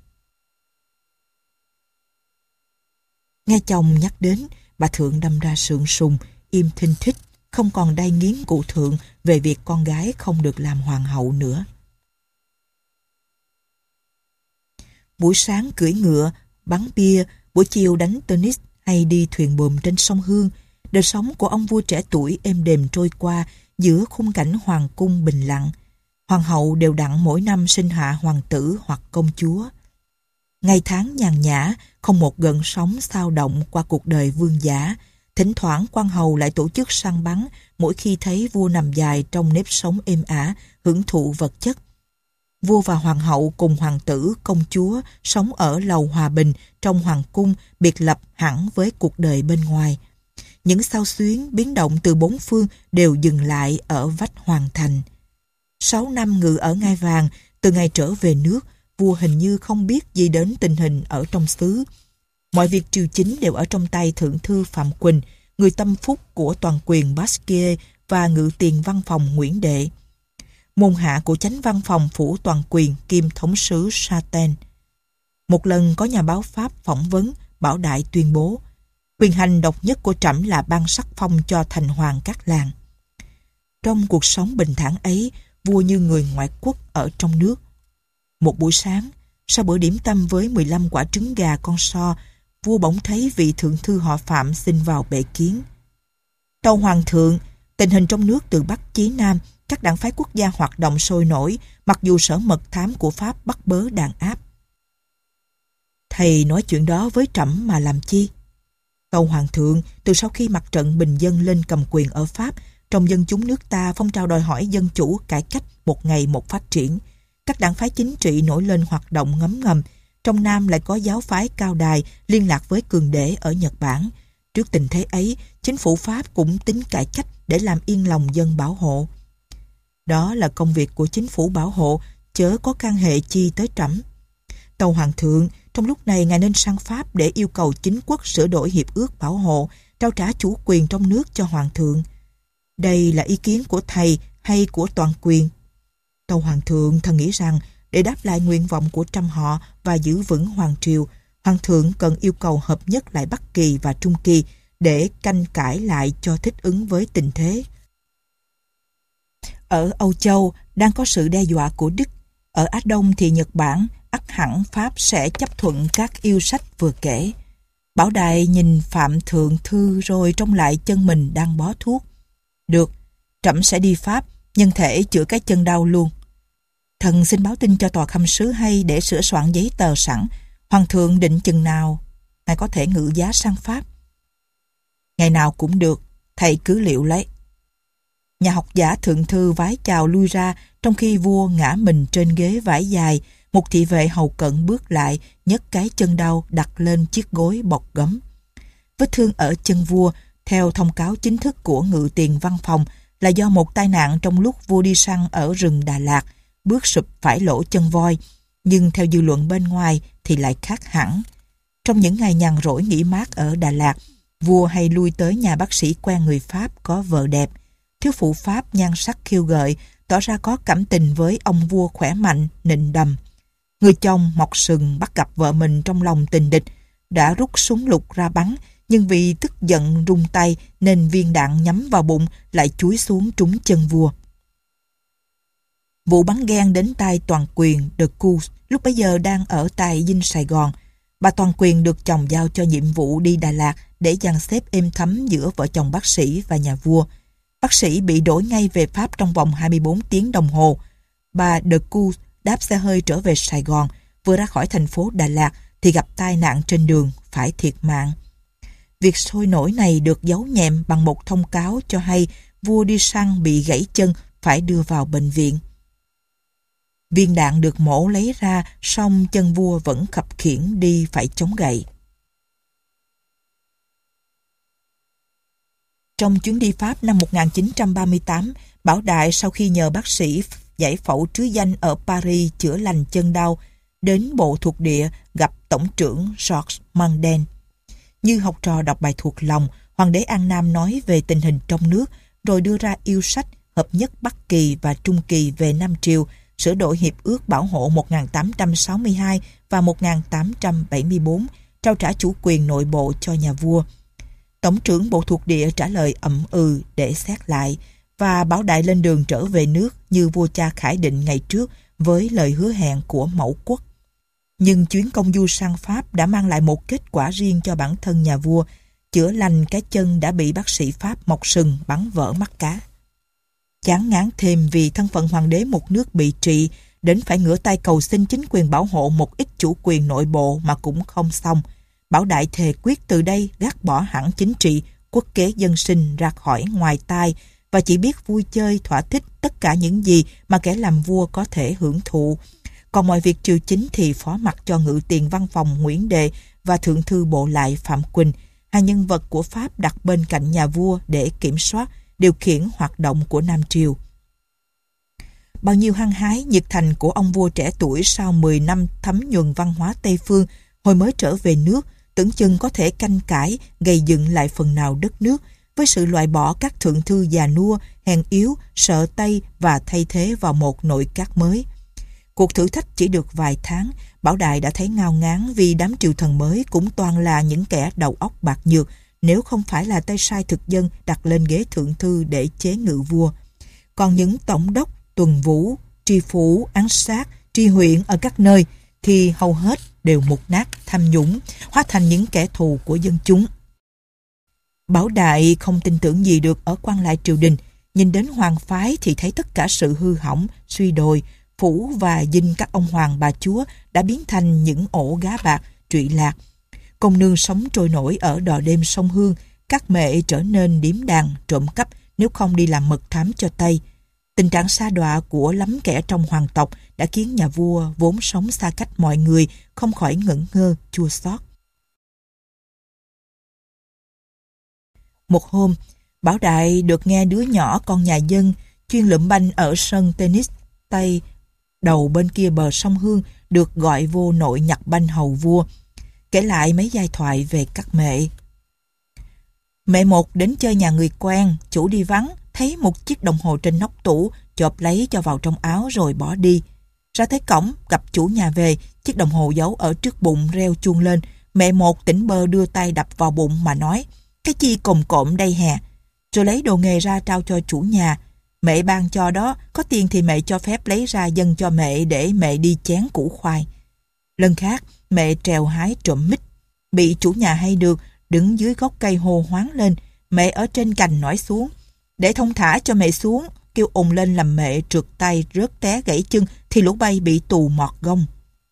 Nghe chồng nhắc đến, bà thượng đâm ra sượng sùng, im thinh thích, không còn đay nghiến cụ thượng về việc con gái không được làm hoàng hậu nữa. Buổi sáng cưỡi ngựa, bắn bia, buổi chiều đánh tennis hay đi thuyền buồm trên sông Hương. Đời sống của ông vua trẻ tuổi êm đềm trôi qua giữa khung cảnh hoàng cung bình lặng. Hoàng hậu đều đặn mỗi năm sinh hạ hoàng tử hoặc công chúa. Ngày tháng nhàn nhã, không một gợn sóng xao động qua cuộc đời vương giả. Thỉnh thoảng quan hầu lại tổ chức săn bắn mỗi khi thấy vua nằm dài trong nếp sống êm ả, hưởng thụ vật chất. Vua và hoàng hậu cùng hoàng tử, công chúa sống ở lầu hòa bình trong hoàng cung, biệt lập hẳn với cuộc đời bên ngoài. Những xao xuyến biến động từ bốn phương đều dừng lại ở vách hoàng thành. Sáu năm ngự ở ngai vàng, từ ngày trở về nước, vua hình như không biết gì đến tình hình ở trong xứ. Mọi việc triều chính đều ở trong tay thượng thư Phạm Quỳnh, người tâm phúc của toàn quyền Basquiat và ngự tiền văn phòng Nguyễn Đệ, môn hạ của chánh văn phòng phủ toàn quyền kiêm thống sứ Saten. Một lần có nhà báo Pháp phỏng vấn, Bảo Đại tuyên bố: quyền hành độc nhất của trẫm là ban sắc phong cho thành hoàng các làng. Trong cuộc sống bình thản ấy, vua như người ngoại quốc ở trong nước. Một buổi sáng, sau bữa điểm tâm với mười lăm quả trứng gà con so, vua bỗng thấy vị thượng thư họ Phạm xin vào bệ kiến. Tâu hoàng thượng, tình hình trong nước từ Bắc chí Nam, các đảng phái quốc gia hoạt động sôi nổi, mặc dù sở mật thám của Pháp bắt bớ đàn áp. Thầy nói chuyện đó với trẫm mà làm chi? Tâu hoàng thượng, từ sau khi mặt trận bình dân lên cầm quyền ở Pháp, trong dân chúng nước ta phong trào đòi hỏi dân chủ, cải cách một ngày một phát triển. Các đảng phái chính trị nổi lên hoạt động ngấm ngầm. Trong Nam lại có giáo phái Cao Đài liên lạc với cường đế ở Nhật Bản. Trước tình thế ấy, chính phủ Pháp cũng tính cải cách để làm yên lòng dân bảo hộ. Đó là công việc của chính phủ bảo hộ, chớ có can hệ chi tới trẫm. Tâu hoàng thượng, trong lúc này ngài nên sang Pháp để yêu cầu chính quốc sửa đổi hiệp ước bảo hộ, trao trả chủ quyền trong nước cho hoàng thượng. Đây là ý kiến của thầy hay của toàn quyền? Tâu hoàng thượng, thần nghĩ rằng để đáp lại nguyện vọng của trăm họ và giữ vững hoàng triều, hoàng thượng cần yêu cầu hợp nhất lại Bắc Kỳ và Trung Kỳ để canh cải lại cho thích ứng với tình thế. Ở Âu Châu đang có sự đe dọa của Đức. Ở Á Đông thì Nhật Bản, ắt hẳn Pháp sẽ chấp thuận các yêu sách vừa kể. Bảo Đại nhìn Phạm thượng thư rồi trông lại chân mình đang bó thuốc. Được, trẫm sẽ đi Pháp, nhân thể chữa cái chân đau luôn. Thần xin báo tin cho tòa khâm sứ hay để sửa soạn giấy tờ sẵn. Hoàng thượng định chừng nào ngài có thể ngự giá sang Pháp? Ngày nào cũng được, thầy cứ liệu lấy. Nhà học giả thượng thư vái chào lui ra, trong khi vua ngã mình trên ghế vải dài. Một thị vệ hầu cận bước lại, nhấc cái chân đau đặt lên chiếc gối bọc gấm. Vết thương ở chân vua, theo thông cáo chính thức của ngự tiền văn phòng, là do một tai nạn trong lúc vua đi săn ở rừng Đà Lạt, bước sụp phải lỗ chân voi. Nhưng theo dư luận bên ngoài thì lại khác hẳn. Trong những ngày nhàn rỗi nghỉ mát ở Đà Lạt, vua hay lui tới nhà bác sĩ quen người Pháp có vợ đẹp. Thiếu phụ Pháp nhan sắc khiêu gợi, tỏ ra có cảm tình với ông vua khỏe mạnh, nịnh đầm. Người chồng mọc sừng bắt gặp vợ mình trong lòng tình địch, đã rút súng lục ra bắn, nhưng vì tức giận rung tay nên viên đạn nhắm vào bụng lại chúi xuống trúng chân vua. Vụ bắn ghen đến tay toàn quyền De Cus lúc bấy giờ đang ở tại Dinh Sài Gòn. Bà toàn quyền được chồng giao cho nhiệm vụ đi Đà Lạt để dàn xếp êm thấm giữa vợ chồng bác sĩ và nhà vua. Bác sĩ bị đổi ngay về Pháp trong vòng hai mươi bốn tiếng đồng hồ. Bà De Cus đáp xe hơi trở về Sài Gòn, vừa ra khỏi thành phố Đà Lạt thì gặp tai nạn trên đường, phải thiệt mạng. Việc sôi nổi này được giấu nhẹm bằng một thông cáo cho hay vua đi săn bị gãy chân phải đưa vào bệnh viện. Viên đạn được mổ lấy ra, song chân vua vẫn khập khiễng đi phải chống gậy. Trong chuyến đi Pháp năm một nghìn chín trăm ba mươi tám, Bảo Đại sau khi nhờ bác sĩ giải phẫu trứ danh ở Paris chữa lành chân đau, đến bộ thuộc địa gặp Tổng trưởng Georges Mandel. Như học trò đọc bài thuộc lòng, Hoàng đế An Nam nói về tình hình trong nước, rồi đưa ra yêu sách hợp nhất Bắc Kỳ và Trung Kỳ về Nam Triều, sửa đổi hiệp ước bảo hộ một nghìn tám trăm sáu mươi hai và một nghìn tám trăm bảy mươi tư, trao trả chủ quyền nội bộ cho nhà vua. Tổng trưởng bộ thuộc địa trả lời ậm ừ để xét lại, và Bảo Đại lên đường trở về nước như vua cha khải định ngày trước với lời hứa hẹn của mẫu quốc. Nhưng chuyến công du sang Pháp đã mang lại một kết quả riêng cho bản thân nhà vua, chữa lành cái chân đã bị bác sĩ Pháp mọc sừng bắn vỡ mắt cá. Chán ngán thêm vì thân phận hoàng đế một nước bị trị, đến phải ngửa tay cầu xin chính quyền bảo hộ một ít chủ quyền nội bộ mà cũng không xong. Bảo Đại thề quyết từ đây gác bỏ hẳn chính trị, quốc kế dân sinh ra khỏi ngoài tai và chỉ biết vui chơi thỏa thích tất cả những gì mà kẻ làm vua có thể hưởng thụ. Còn mọi việc triều chính thì phó mặc cho ngự tiền văn phòng Nguyễn Đệ và thượng thư bộ lại Phạm Quỳnh, hai nhân vật của Pháp đặt bên cạnh nhà vua để kiểm soát, điều khiển hoạt động của Nam Triều. Bao nhiêu hăng hái, nhiệt thành của ông vua trẻ tuổi sau mười năm thấm nhuần văn hóa Tây Phương, hồi mới trở về nước, tưởng chừng có thể canh cải, gây dựng lại phần nào đất nước, với sự loại bỏ các thượng thư già nua, hèn yếu, sợ Tây và thay thế vào một nội các mới. Cuộc thử thách chỉ được vài tháng, Bảo Đại đã thấy ngao ngán vì đám triều thần mới cũng toàn là những kẻ đầu óc bạc nhược, nếu không phải là tay sai thực dân đặt lên ghế thượng thư để chế ngự vua. Còn những tổng đốc, tuần vũ, tri phủ, án sát, tri huyện ở các nơi thì hầu hết đều mục nát, tham nhũng, hóa thành những kẻ thù của dân chúng. Bảo Đại không tin tưởng gì được ở quan lại triều đình, nhìn đến hoàng phái thì thấy tất cả sự hư hỏng, suy đồi, phủ và dinh các ông hoàng bà chúa đã biến thành những ổ gá bạc, trụy lạc. Công nương sống trôi nổi ở đò đêm sông Hương, các mẹ trở nên điếm đàn, trộm cắp nếu không đi làm mật thám cho Tây. Tình trạng sa đọa của lắm kẻ trong hoàng tộc đã khiến nhà vua vốn sống xa cách mọi người không khỏi ngẩn ngơ, chua xót. Một hôm, Bảo Đại được nghe đứa nhỏ con nhà dân chuyên lượm banh ở sân tennis Tây đầu bên kia bờ sông Hương được gọi vô nội nhặt banh hầu vua, kể lại mấy giai thoại về các mẹ. Mẹ một đến chơi nhà người quen, chủ đi vắng, thấy một chiếc đồng hồ trên nóc tủ, chộp lấy cho vào trong áo rồi bỏ đi. Ra tới cổng, gặp chủ nhà về, chiếc đồng hồ giấu ở trước bụng reo chuông lên. Mẹ một tỉnh bơ đưa tay đập vào bụng mà nói, cái chi cồm cộm đây hè. Rồi lấy đồ nghề ra trao cho chủ nhà. Mẹ ban cho đó, có tiền thì mẹ cho phép lấy ra dâng cho mẹ để mẹ đi chén củ khoai. Lần khác, mẹ trèo hái trộm mít. Bị chủ nhà hay được, đứng dưới gốc cây hô hoáng lên. Mẹ ở trên cành nói xuống. Để thông thả cho mẹ xuống, kêu ồn lên làm mẹ trượt tay rớt té gãy chân thì lũ bay bị tù mọt gông.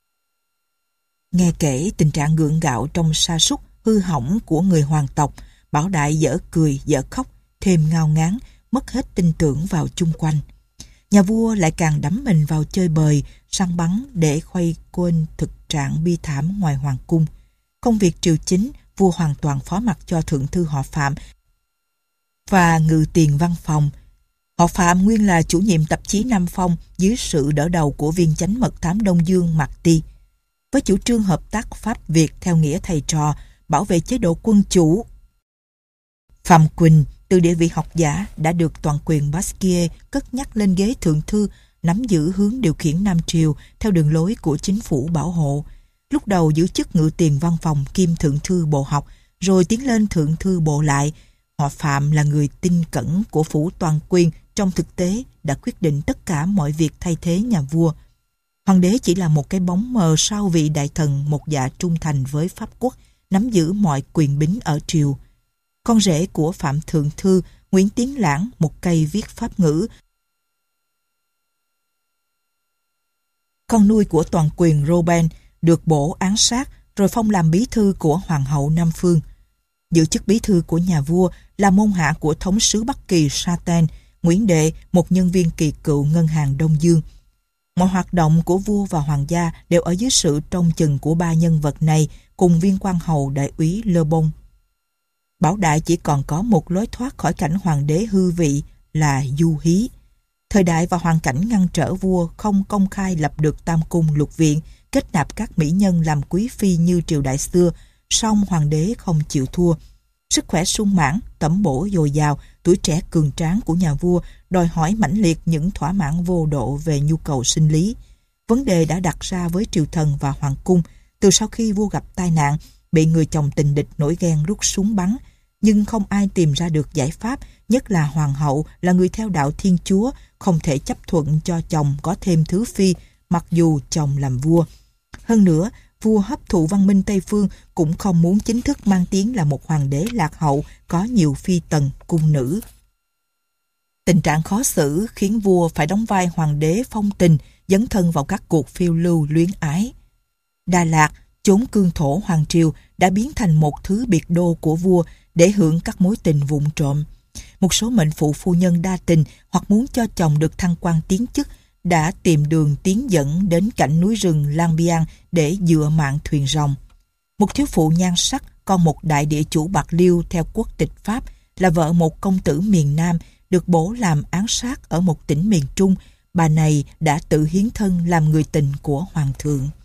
Nghe kể tình trạng gượng gạo trong sa sút hư hỏng của người hoàng tộc, Bảo Đại dở cười dở khóc, thêm ngao ngán, mất hết tin tưởng vào chung quanh. Nhà vua lại càng đắm mình vào chơi bời, săn bắn để khuây quên thực trạng bi thảm ngoài hoàng cung. Công việc triều chính, vua hoàn toàn phó mặc cho thượng thư họ Phạm và ngự tiền văn phòng. Họ Phạm nguyên là chủ nhiệm tạp chí Nam Phong dưới sự đỡ đầu của viên chánh mật thám Đông Dương Mạc Ti. Với chủ trương hợp tác Pháp-Việt theo nghĩa thầy trò, bảo vệ chế độ quân chủ, Phạm Quỳnh từ địa vị học giả đã được toàn quyền Basquiat cất nhắc lên ghế thượng thư, nắm giữ hướng điều khiển Nam Triều theo đường lối của chính phủ bảo hộ. Lúc đầu giữ chức ngự tiền văn phòng kiêm thượng thư bộ học, rồi tiến lên thượng thư bộ lại. Họ Phạm là người tin cẩn của phủ toàn quyền, trong thực tế đã quyết định tất cả mọi việc thay thế nhà vua. Hoàng đế chỉ là một cái bóng mờ sau vị đại thần một dạ trung thành với Pháp quốc, nắm giữ mọi quyền bính ở triều. Con rể của Phạm Thượng Thư, Nguyễn Tiến Lãng, một cây viết Pháp ngữ. Con nuôi của toàn quyền Robert được bổ án sát rồi phong làm bí thư của Hoàng hậu Nam Phương. Giữ chức bí thư của nhà vua là môn hạ của thống sứ Bắc Kỳ Saten, Nguyễn Đệ, một nhân viên kỳ cựu ngân hàng Đông Dương. Mọi hoạt động của vua và hoàng gia đều ở dưới sự trông chừng của ba nhân vật này cùng viên quan hầu đại úy Le Bon. Bảo Đại chỉ còn có một lối thoát khỏi cảnh hoàng đế hư vị là du hí. Thời đại và hoàn cảnh ngăn trở vua không công khai lập được tam cung lục viện, kết nạp các mỹ nhân làm quý phi như triều đại xưa, song hoàng đế không chịu thua. Sức khỏe sung mãn, tẩm bổ dồi dào, tuổi trẻ cường tráng của nhà vua đòi hỏi mãnh liệt những thỏa mãn vô độ về nhu cầu sinh lý. Vấn đề đã đặt ra với triều thần và hoàng cung từ sau khi vua gặp tai nạn, bị người chồng tình địch nổi ghen rút súng bắn, nhưng không ai tìm ra được giải pháp, nhất là hoàng hậu là người theo đạo Thiên Chúa, không thể chấp thuận cho chồng có thêm thứ phi, mặc dù chồng làm vua. Hơn nữa, vua hấp thụ văn minh Tây Phương cũng không muốn chính thức mang tiếng là một hoàng đế lạc hậu có nhiều phi tần, cung nữ. Tình trạng khó xử khiến vua phải đóng vai hoàng đế phong tình, dấn thân vào các cuộc phiêu lưu luyến ái. Đà Lạt, chốn cương thổ hoàng triều, đã biến thành một thứ biệt đô của vua để hưởng các mối tình vụng trộm. Một số mệnh phụ phu nhân đa tình hoặc muốn cho chồng được thăng quan tiến chức đã tìm đường tiến dẫn đến cảnh núi rừng Lang Biang để dựa mạng thuyền rồng. Một thiếu phụ nhan sắc, con một đại địa chủ Bạc Liêu theo quốc tịch Pháp, là vợ một công tử miền Nam, được bố làm án sát ở một tỉnh miền Trung. Bà này đã tự hiến thân làm người tình của hoàng thượng.